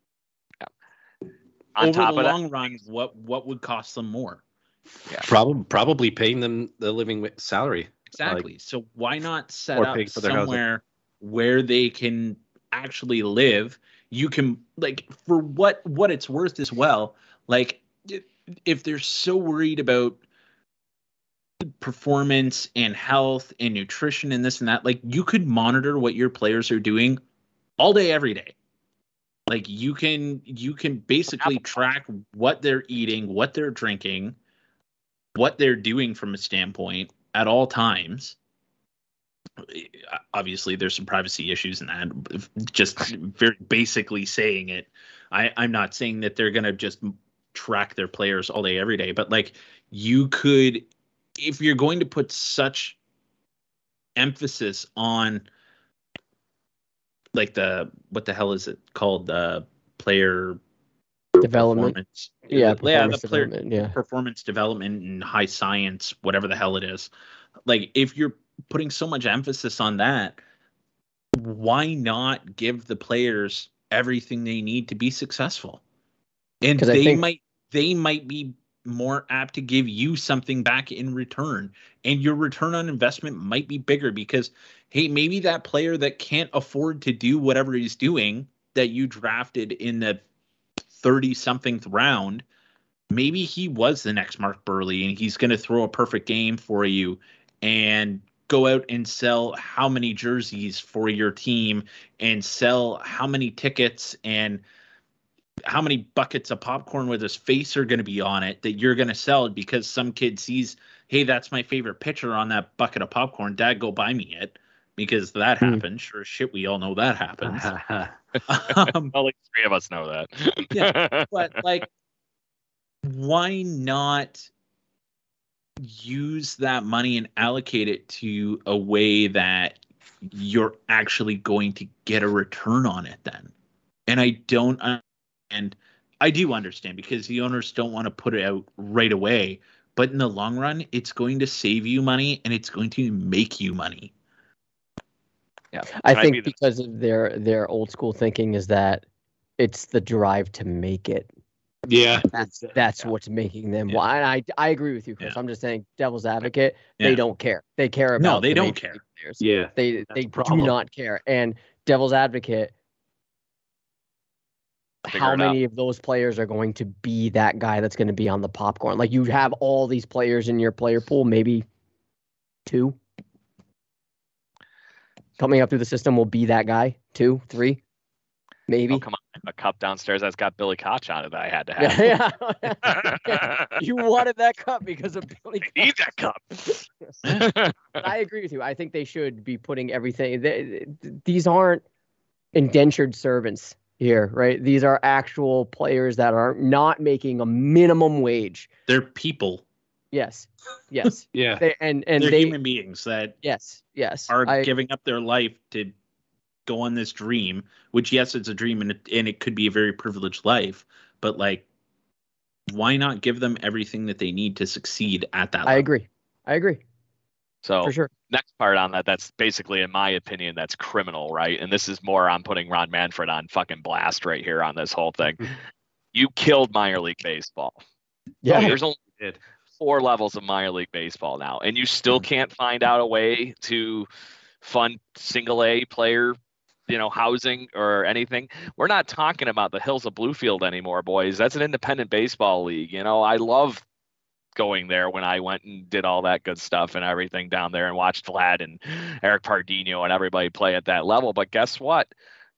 On Over top the of long that, run, what would cost them more? Probably paying them the living salary. Exactly. So why not set or up paying for their housing. somewhere where they can actually live? You can, like, for what it's worth as well. Like, if they're so worried about performance and health and nutrition and this and that, like, you could monitor what your players are doing all day, every day. Like, you can basically track what they're eating, what they're drinking, what they're doing from a standpoint at all times. Obviously, there's some privacy issues in that. Just very basically saying it, I'm not saying that they're going to just track their players all day, every day. But like, you could, if you're going to put such emphasis on like what the hell is it called? Player Development. performance. Yeah, the performance player development, yeah. performance development and high science, whatever the hell it is. Like, if you're putting so much emphasis on that, why not give the players everything they need to be successful? And they might be more apt to give you something back in return, and your return on investment might be bigger because, hey, maybe that player that can't afford to do whatever he's doing that you drafted in the 30-something round, maybe he was the next Mark Burley and he's going to throw a perfect game for you and go out and sell how many jerseys for your team and sell how many tickets and how many buckets of popcorn with his face are going to be on it that you're going to sell because some kid sees, hey, that's my favorite pitcher on that bucket of popcorn. Dad, go buy me it, because that happens. Sure as shit, we all know that happens. Only 3 of us know that. Yeah, but like, why not use that money and allocate it to a way that you're actually going to get a return on it then? And I do understand because the owners don't want to put it out right away, but in the long run, it's going to save you money and it's going to make you money. Yeah, I think because of their old school thinking is that it's the drive to make it. Yeah, that's what's making them. Yeah. I agree with you, Chris. Yeah. I'm just saying, devil's advocate. Yeah. They don't care. They care about. No, they don't care. Players. Yeah, they do not care. And devil's advocate. How many of those players are going to be that guy that's going to be on the popcorn? Like, you have all these players in your player pool, maybe 2 coming up through the system will be that guy. 2, 3, maybe. Oh, come on. A cup downstairs that's got Billy Koch on it that I had to have. Yeah. You wanted that cup because of Billy Koch. I need that cup. I agree with you. I think they should be putting everything. These aren't indentured servants here, right? These are actual players that are not making a minimum wage. They're people. Yes. Yeah. They're human beings that are giving up their life to go on this dream, which, yes, it's a dream and it could be a very privileged life, but like, why not give them everything that they need to succeed at that level? I agree. So for sure. Next part on that, that's basically, in my opinion, that's criminal, right? And this is more on putting Ron Manfred on fucking blast right here on this whole thing. You killed minor league baseball. Yeah. There's only 4 levels of minor league baseball now, and you still can't find out a way to fund single A player, housing or anything. We're not talking about the Hills of Bluefield anymore, boys. That's an independent baseball league. I love going there when I went and did all that good stuff and everything down there and watched Vlad and Eric Pardino and everybody play at that level. But guess what?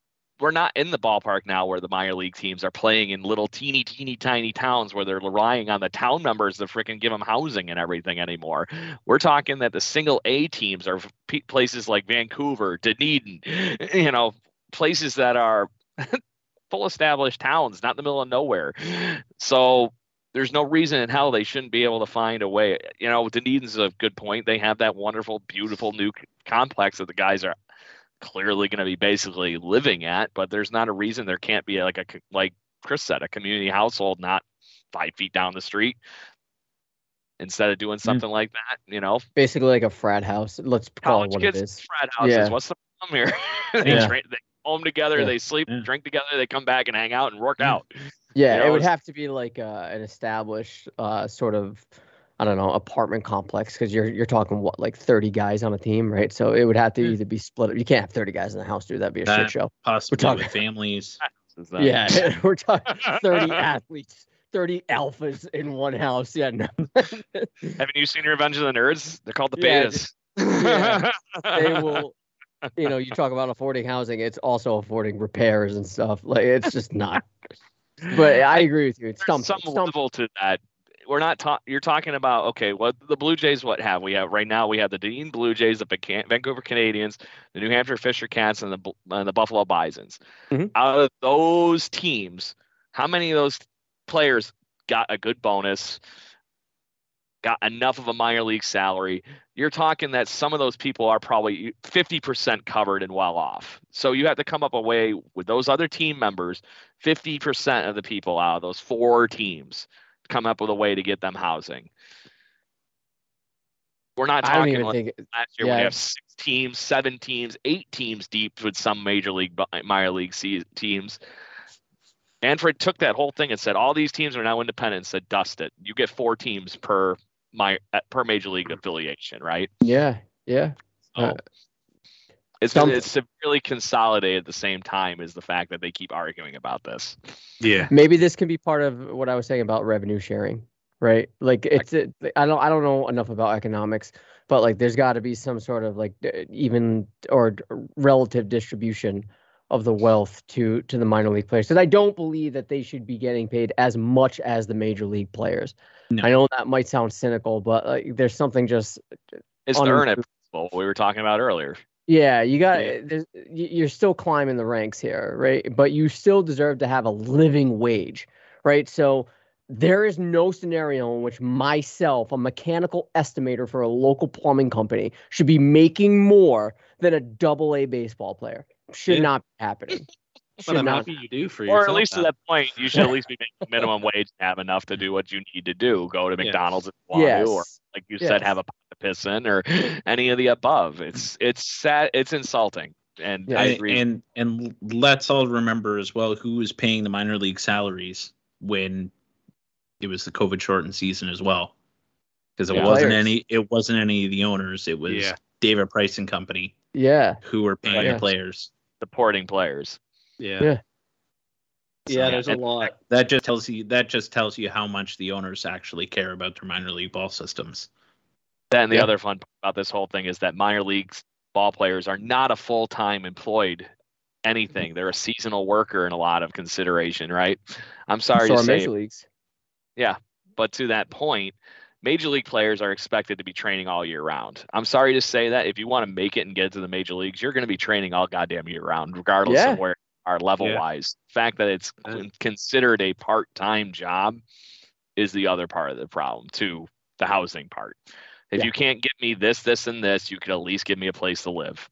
we're not in the ballpark now where the minor league teams are playing in little teeny tiny towns where they're relying on the town members to freaking give them housing and everything anymore. We're talking that the single A teams are places like Vancouver, Dunedin, places that are full established towns, not in the middle of nowhere. So there's no reason in hell they shouldn't be able to find a way. Dunedin's a good point. They have that wonderful, beautiful new complex that the guys are clearly going to be basically living at, but there's not a reason there can't be like Chris said, a community household not 5 feet down the street instead of doing something like that, basically like a frat house. Let's call it what it is. Frat houses. Yeah. What's the problem here? They home together, they sleep, drink together, they come back and hang out and work out. Yeah, it would have to be like an established sort of, I don't know, apartment complex, because you're talking like 30 guys on a team, right? So it would have to either be split up. You can't have 30 guys in the house, dude. That'd be a shit show. Possibly we're talking with families. Yeah, we're talking 30 athletes, 30 alphas in one house. Yeah, no. Haven't you seen Revenge of the Nerds? They're called the Betas. Yeah, they will. You talk about affording housing, it's also affording repairs and stuff. Like, it's just not. But I agree with you. It's some level to that. We're not you're talking about, okay, well, the Blue Jays, we have right now, we have the Dunedin Blue Jays, the Vancouver Canadians, the New Hampshire Fisher Cats, and the Buffalo Bisons. Mm-hmm. Out of those teams, how many of those players got a good bonus, got enough of a minor league salary? You're talking that some of those people are probably 50% covered and well off. So you have to come up a way with those other team members, 50% of the people out of those 4 teams, come up with a way to get them housing. We're not talking like last year when we have 6 teams, 7 teams, 8 teams deep with some minor league teams. Manfred took that whole thing and said, all these teams are now independent, and said, dust it. You get 4 teams per major league affiliation, right? Yeah. So it's severely consolidated at the same time as the fact that they keep arguing about this. Yeah. Maybe this can be part of what I was saying about revenue sharing, right? Like I don't know enough about economics, but like there's got to be some sort of like even or relative distribution of the wealth to the minor league players. Because I don't believe that they should be getting paid as much as the major league players. No. I know that might sound cynical, but like there's something just it's the earn it principle we were talking about earlier. Yeah, you're still climbing the ranks here, right? But you still deserve to have a living wage, right? So there is no scenario in which myself, a mechanical estimator for a local plumbing company, should be making more than a AA baseball player. Should not be happening. But I'm happy you do for yourself. Or at least to that point, you should at least be making minimum wage and have enough to do what you need to do. Go to McDonald's if you want to, or like you said, have a pot to piss in, or any of the above. It's sad. It's insulting. And I agree. And let's all remember as well who was paying the minor league salaries when it was the COVID shortened season as well. Because it wasn't any of the owners. It was David Price and company. Yeah. Who were paying the players. Supporting players. Yeah. There's a lot. That just tells you how much the owners actually care about their minor league ball systems. Then the other fun part about this whole thing is that minor league ball players are not a full-time employed anything. They're a seasonal worker in a lot of consideration, right? I'm sorry to say. Major leagues. Yeah, but to that point, major league players are expected to be training all year round. I'm sorry to say that if you want to make it and get to the major leagues, you're going to be training all goddamn year round, regardless of where you are level-wise. The fact that it's considered a part-time job is the other part of the problem, too, the housing part. If you can't get me this, this, and this, you could at least give me a place to live.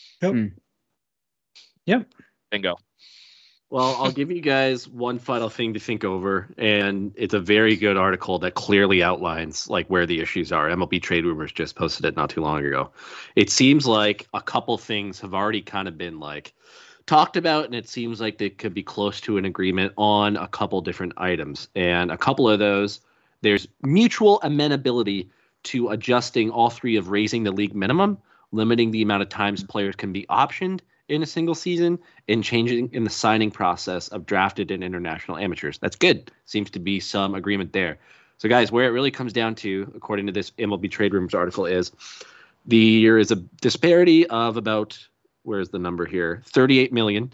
Yep. Bingo. Well, I'll give you guys one final thing to think over, and it's a very good article that clearly outlines like where the issues are. MLB Trade Rumors just posted it not too long ago. It seems like a couple things have already kind of been like talked about, and it seems like they could be close to an agreement on a couple different items. And a couple of those, there's mutual amenability to adjusting all 3 of raising the league minimum, limiting the amount of times players can be optioned in a single season, and changing in the signing process of drafted and international amateurs. That's good. Seems to be some agreement there. So, guys, where it really comes down to, according to this MLB Trade Rumors article, is there is a disparity of about where's the number here? 38 million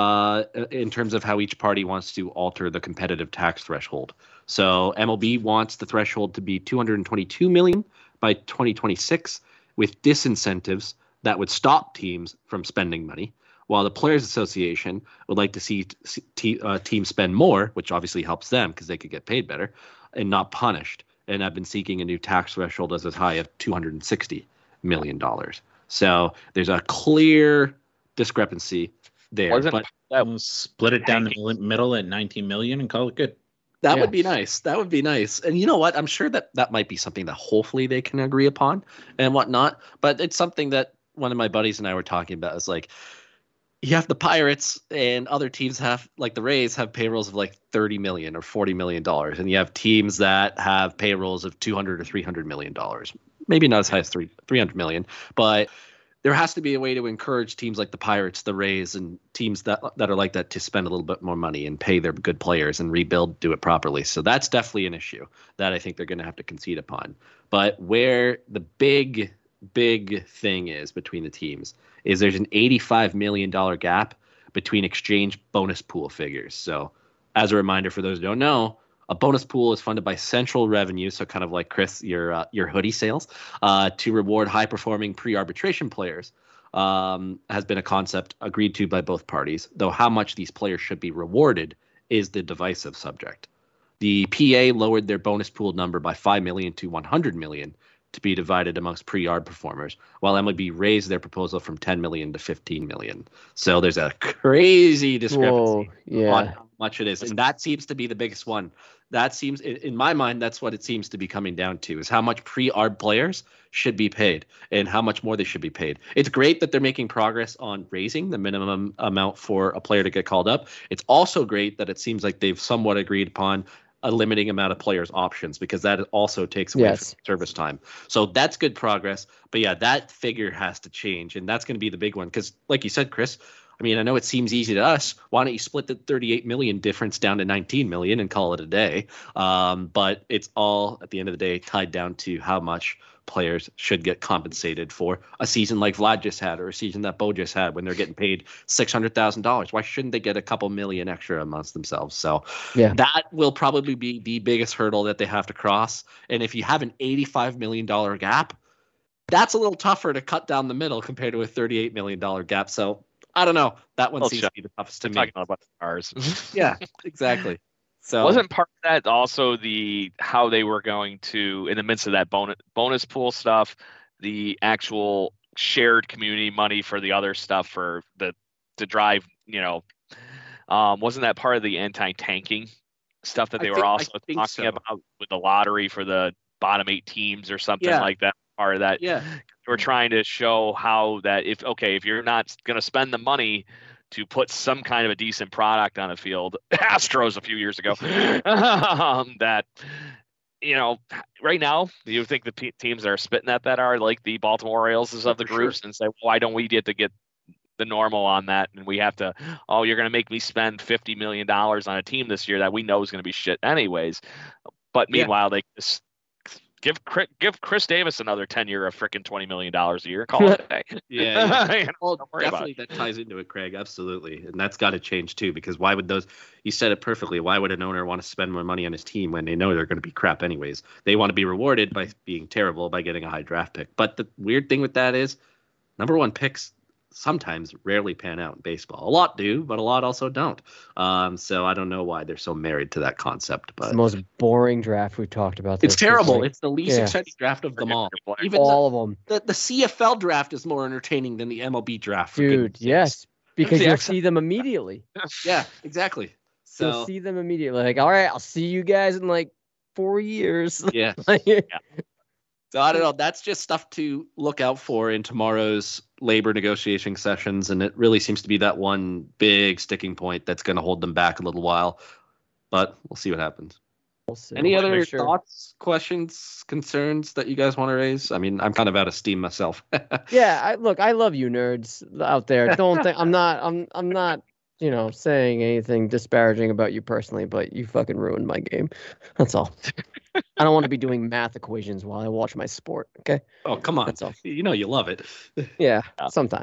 in terms of how each party wants to alter the competitive tax threshold. So MLB wants the threshold to be 222 million by 2026 with disincentives that would stop teams from spending money, while the Players Association would like to see teams spend more, which obviously helps them because they could get paid better and not punished. And I've been seeking a new tax threshold as high as $260 million. So there's a clear discrepancy there. But split it down the middle at 19 million and call it good. That would be nice. That would be nice. And you know what? I'm sure that might be something that hopefully they can agree upon and whatnot. But it's something that one of my buddies and I were talking about. Is like, you have the Pirates and other teams have, like the Rays, have payrolls of like $30 million or $40 million. And you have teams that have payrolls of $200 or $300 million. Maybe not as high as 300 million, but there has to be a way to encourage teams like the Pirates, the Rays, and teams that are like that to spend a little bit more money and pay their good players and rebuild, do it properly. So that's definitely an issue that I think they're going to have to concede upon. But where the big thing is between the teams is there's an $85 million gap between exchange bonus pool figures. So as a reminder for those who don't know, a bonus pool is funded by central revenue, so kind of like Chris, your hoodie sales, to reward high-performing pre-arbitration players. Has been a concept agreed to by both parties, though how much these players should be rewarded is the divisive subject. The PA lowered their bonus pool number by 5 million to 100 million to be divided amongst pre-arb performers, while MLB raised their proposal from 10 million to 15 million. So there's a crazy discrepancy on how much it is, and that seems to be the biggest one. That seems, in my mind, that's what it seems to be coming down to, is how much pre-arb players should be paid and how much more they should be paid. It's great that they're making progress on raising the minimum amount for a player to get called up. It's also great that it seems like they've somewhat agreed upon a limiting amount of players' options, because that also takes away from service time. So that's good progress. But yeah, that figure has to change, and that's going to be the big one. Because like you said, Chris, I mean, I know it seems easy to us. Why don't you split the 38 million difference down to 19 million and call it a day? But it's all, at the end of the day, tied down to how much players should get compensated for a season like Vlad just had, or a season that Bo just had, when they're getting paid $600,000. Why shouldn't they get a couple million extra amongst themselves? So that will probably be the biggest hurdle that they have to cross. And if you have an $85 million gap, that's a little tougher to cut down the middle compared to a $38 million gap. So I don't know. That one seems to be the toughest to me. Talking about stars. Yeah, exactly. So wasn't part of that also how they were going to, in the midst of that bonus pool stuff, the actual shared community money for the other stuff for to drive, wasn't that part of the anti-tanking stuff that they were also talking about with the lottery for the bottom 8 teams or something like that? Part of that. Yeah. We're trying to show how that if you're not going to spend the money to put some kind of a decent product on a field, Astros a few years ago, that, right now, do you think the teams that are spitting at that are like the Baltimore Orioles of the groups and say, why don't we get to get the normal on that? And we have to, you're going to make me spend $50 million on a team this year that we know is going to be shit anyways. But meanwhile, they just give Chris Davis another 10 year of freaking $20 million a year. Call it a day. Well, definitely that ties into it, Craig. Absolutely. And that's got to change too, because why would you said it perfectly. Why would an owner want to spend more money on his team when they know they're going to be crap anyways? They want to be rewarded by being terrible by getting a high draft pick. But the weird thing with that is number one picks sometimes rarely pan out in baseball. A lot do, but a lot also don't. So I don't know why they're so married to that concept. But it's the most boring draft we've talked about. It's terrible. It's the least exciting draft of them all. Even all of them. The CFL draft is more entertaining than the MLB draft. Dude, yes, because you'll see them immediately. Yeah, exactly. So you'll see them immediately. Like, all right, I'll see you guys in like 4 years. Yeah. So I don't know. That's just stuff to look out for in tomorrow's labor negotiation sessions, and it really seems to be that one big sticking point that's going to hold them back a little while. But we'll see what happens. We'll see. Any other thoughts, questions, concerns that you guys want to raise? I mean, I'm kind of out of steam myself. Yeah, I love you nerds out there. Don't think I'm not. Saying anything disparaging about you personally, but you fucking ruined my game. That's all. I don't want to be doing math equations while I watch my sport. Okay. Oh, come on. That's all. You love it. Yeah, sometimes.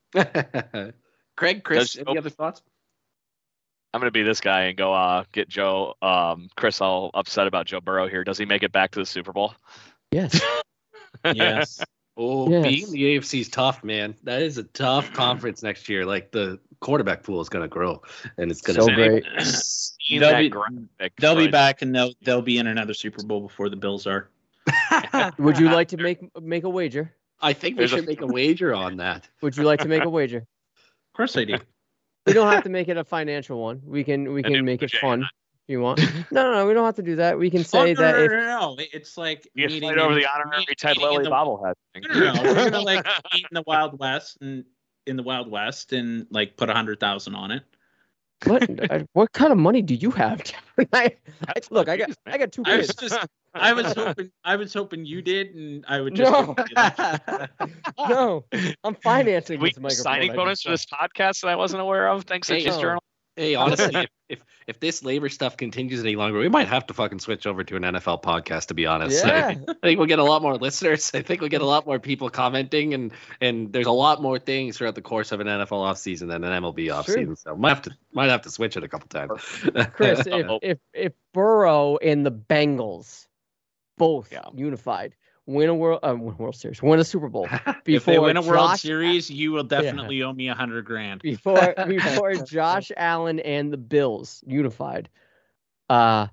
Craig, Chris, any other thoughts? I'm going to be this guy and go get Chris all upset about Joe Burrow here. Does he make it back to the Super Bowl? Yes. Yes. Oh, Yes. beating the AFC is tough, man. That is a tough conference next year. Like the quarterback pool is going to grow, and it's going So to great. They'll be back, and they'll be in another Super Bowl before the Bills are. Would you like to make a wager? I think we should make a wager on that. Would you like to make a wager? Of course I do. We don't have to make it a financial one. We can make it fun if you want. No, we don't have to do that. We can say that if no. It's like you fight over the honorary Ted Lilly bobblehead. No, we're gonna like eat in the Wild West and like put 100,000 on it. what kind of money do you have? I got 2 kids. I was hoping you did, and I would just No, I'm financing this microphone. Signing bonus for this podcast that I wasn't aware of. Thanks to Cheese Journal. Hey, honestly, if this labor stuff continues any longer, we might have to fucking switch over to an NFL podcast, to be honest. Yeah. I think we'll get a lot more listeners. I think we'll get a lot more people commenting, and there's a lot more things throughout the course of an NFL offseason than an MLB offseason. So might have to switch it a couple times. Chris, if Burrow and the Bengals both unified win a World Series, win a Super Bowl. If they win a World Series, you will definitely owe me $100,000. Before Josh Allen and the Bills unified, they're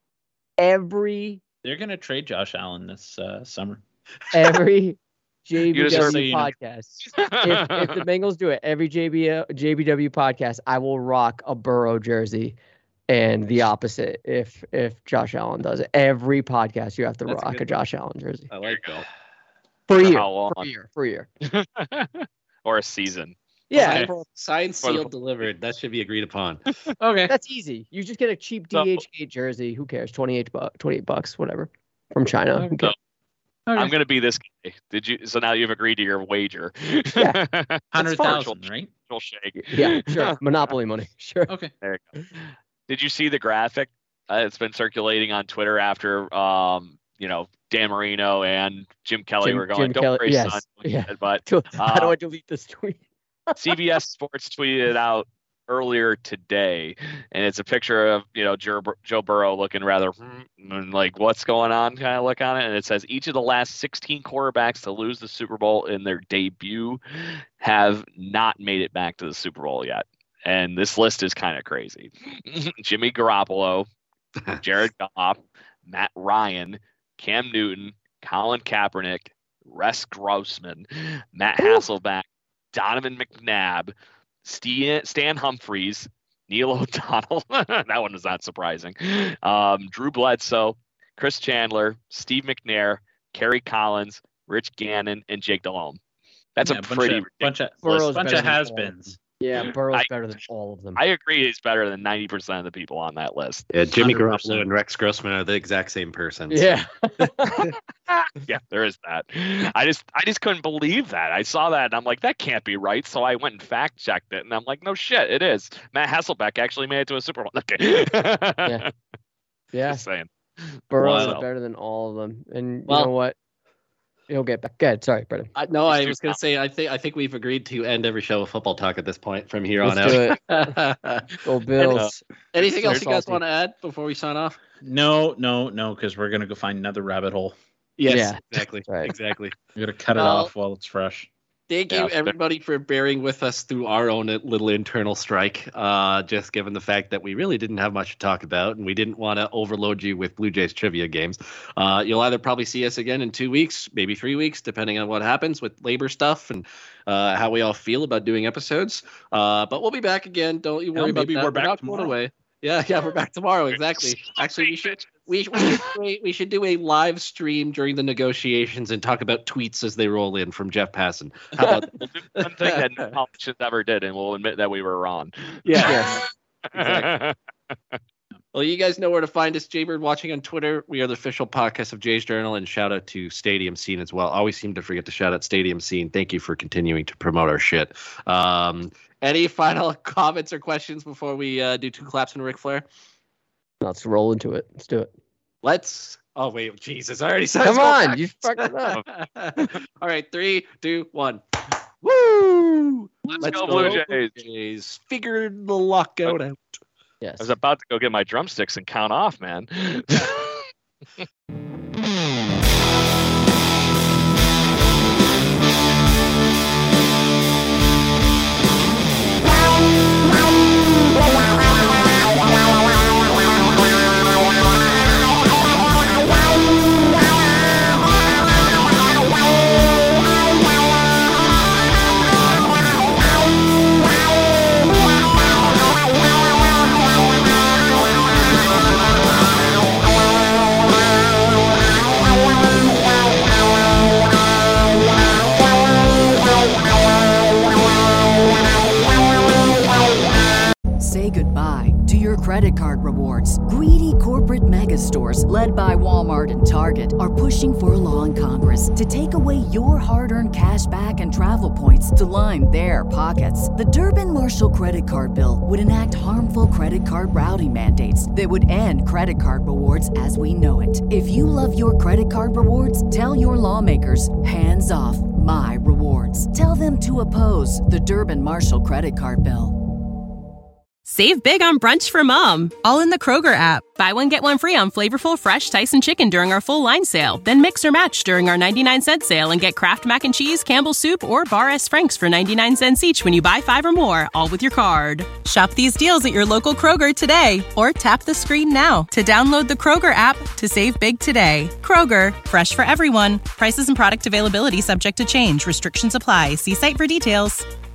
gonna trade Josh Allen this summer. Every JBW podcast. If the Bengals do it, every JBW podcast, I will rock a Burrow jersey. And the opposite, if Josh Allen does it, every podcast you have to rock a Josh Allen jersey. I like that. For a year. Or a season. Yeah. Okay. Signed, sealed, delivered. That should be agreed upon. Okay. That's easy. You just get a cheap DHgate jersey. Who cares? $28, whatever, from China. Okay. I'm gonna be this guy. So now you've agreed to your wager. Yeah. 100,000, right? Shake. Yeah, sure. Monopoly money. Sure. Okay. There you go. Did you see the graphic? It's been circulating on Twitter after, Dan Marino and Jim Kelly were going, "Don't worry, son." Yeah. But how do I delete this tweet? CBS Sports tweeted it out earlier today, and it's a picture of Joe Burrow looking rather like what's going on kind of look on it, and it says each of the last 16 quarterbacks to lose the Super Bowl in their debut have not made it back to the Super Bowl yet. And this list is kind of crazy. Jimmy Garoppolo, Jared Goff, Matt Ryan, Cam Newton, Colin Kaepernick, Russ Grossman, Matt Hasselbeck, Donovan McNabb, Stan Humphries, Neil O'Donnell. That one was not surprising. Drew Bledsoe, Chris Chandler, Steve McNair, Kerry Collins, Rich Gannon, and Jake Delhomme. That's a pretty bunch of has-beens. Yeah, Burrow's better than all of them. I agree he's better than 90% of the people on that list. Yeah, Jimmy Garoppolo and Rex Grossman are the exact same person. Yeah. Yeah, there is that. I just couldn't believe that. I saw that and I'm like, that can't be right. So I went and fact checked it and I'm like, no shit, it is. Matt Hasselbeck actually made it to a Super Bowl. Okay. Yeah. Just saying. Burrow is better than all of them. And you know what? He'll get back. Go ahead. Sorry, Brendan. I was going to say, I think we've agreed to end every show with football talk at this point from here on out. out. Go Bills. Anything else you guys want to add before we sign off? No, because we're going to go find another rabbit hole. Yes, yeah, exactly. Right. Exactly. We're going to cut it off while it's fresh. Thank you, everybody, for bearing with us through our own little internal strike. Just given the fact that we really didn't have much to talk about, and we didn't want to overload you with Blue Jays trivia games. You'll either probably see us again in 2 weeks, maybe 3 weeks, depending on what happens with labor stuff and how we all feel about doing episodes. But we'll be back again. Don't you worry about that. We're back tomorrow. Away. Yeah, we're back tomorrow. Exactly. Actually, we should do a live stream during the negotiations and talk about tweets as they roll in from Jeff Passan. How about We'll do one thing that no politicians ever did, and we'll admit that we were wrong. Yeah. Yes. Exactly. Well, you guys know where to find us. Jaybird watching on Twitter. We are the official podcast of Jay's Journal, and shout out to Stadium Scene as well. Always seem to forget to shout out Stadium Scene. Thank you for continuing to promote our shit. Any final comments or questions before we do two claps and Ric Flair? Let's roll into it. Let's do it. Oh, wait. Jesus. I already said Come on. You fucked it up. All right. 3, 2, 1. Woo! Woo! Let's go Blue Jays. Figured the lockout out. Yes. I was about to go get my drumsticks and count off, man. Say goodbye to your credit card rewards. Greedy corporate mega stores, led by Walmart and Target, are pushing for a law in Congress to take away your hard-earned cash back and travel points to line their pockets. The Durbin-Marshall credit card bill would enact harmful credit card routing mandates that would end credit card rewards as we know it. If you love your credit card rewards, tell your lawmakers, hands off my rewards. Tell them to oppose the Durbin-Marshall credit card bill. Save big on brunch for mom, all in the Kroger app. Buy one, get one free on flavorful fresh Tyson chicken during our full line sale. Then mix or match during our 99-cent sale and get Kraft Mac and Cheese, Campbell's Soup, or Bar S. Frank's for 99 cents each when you buy 5 or more, all with your card. Shop these deals at your local Kroger today, or tap the screen now to download the Kroger app to save big today. Kroger, fresh for everyone. Prices and product availability subject to change. Restrictions apply. See site for details.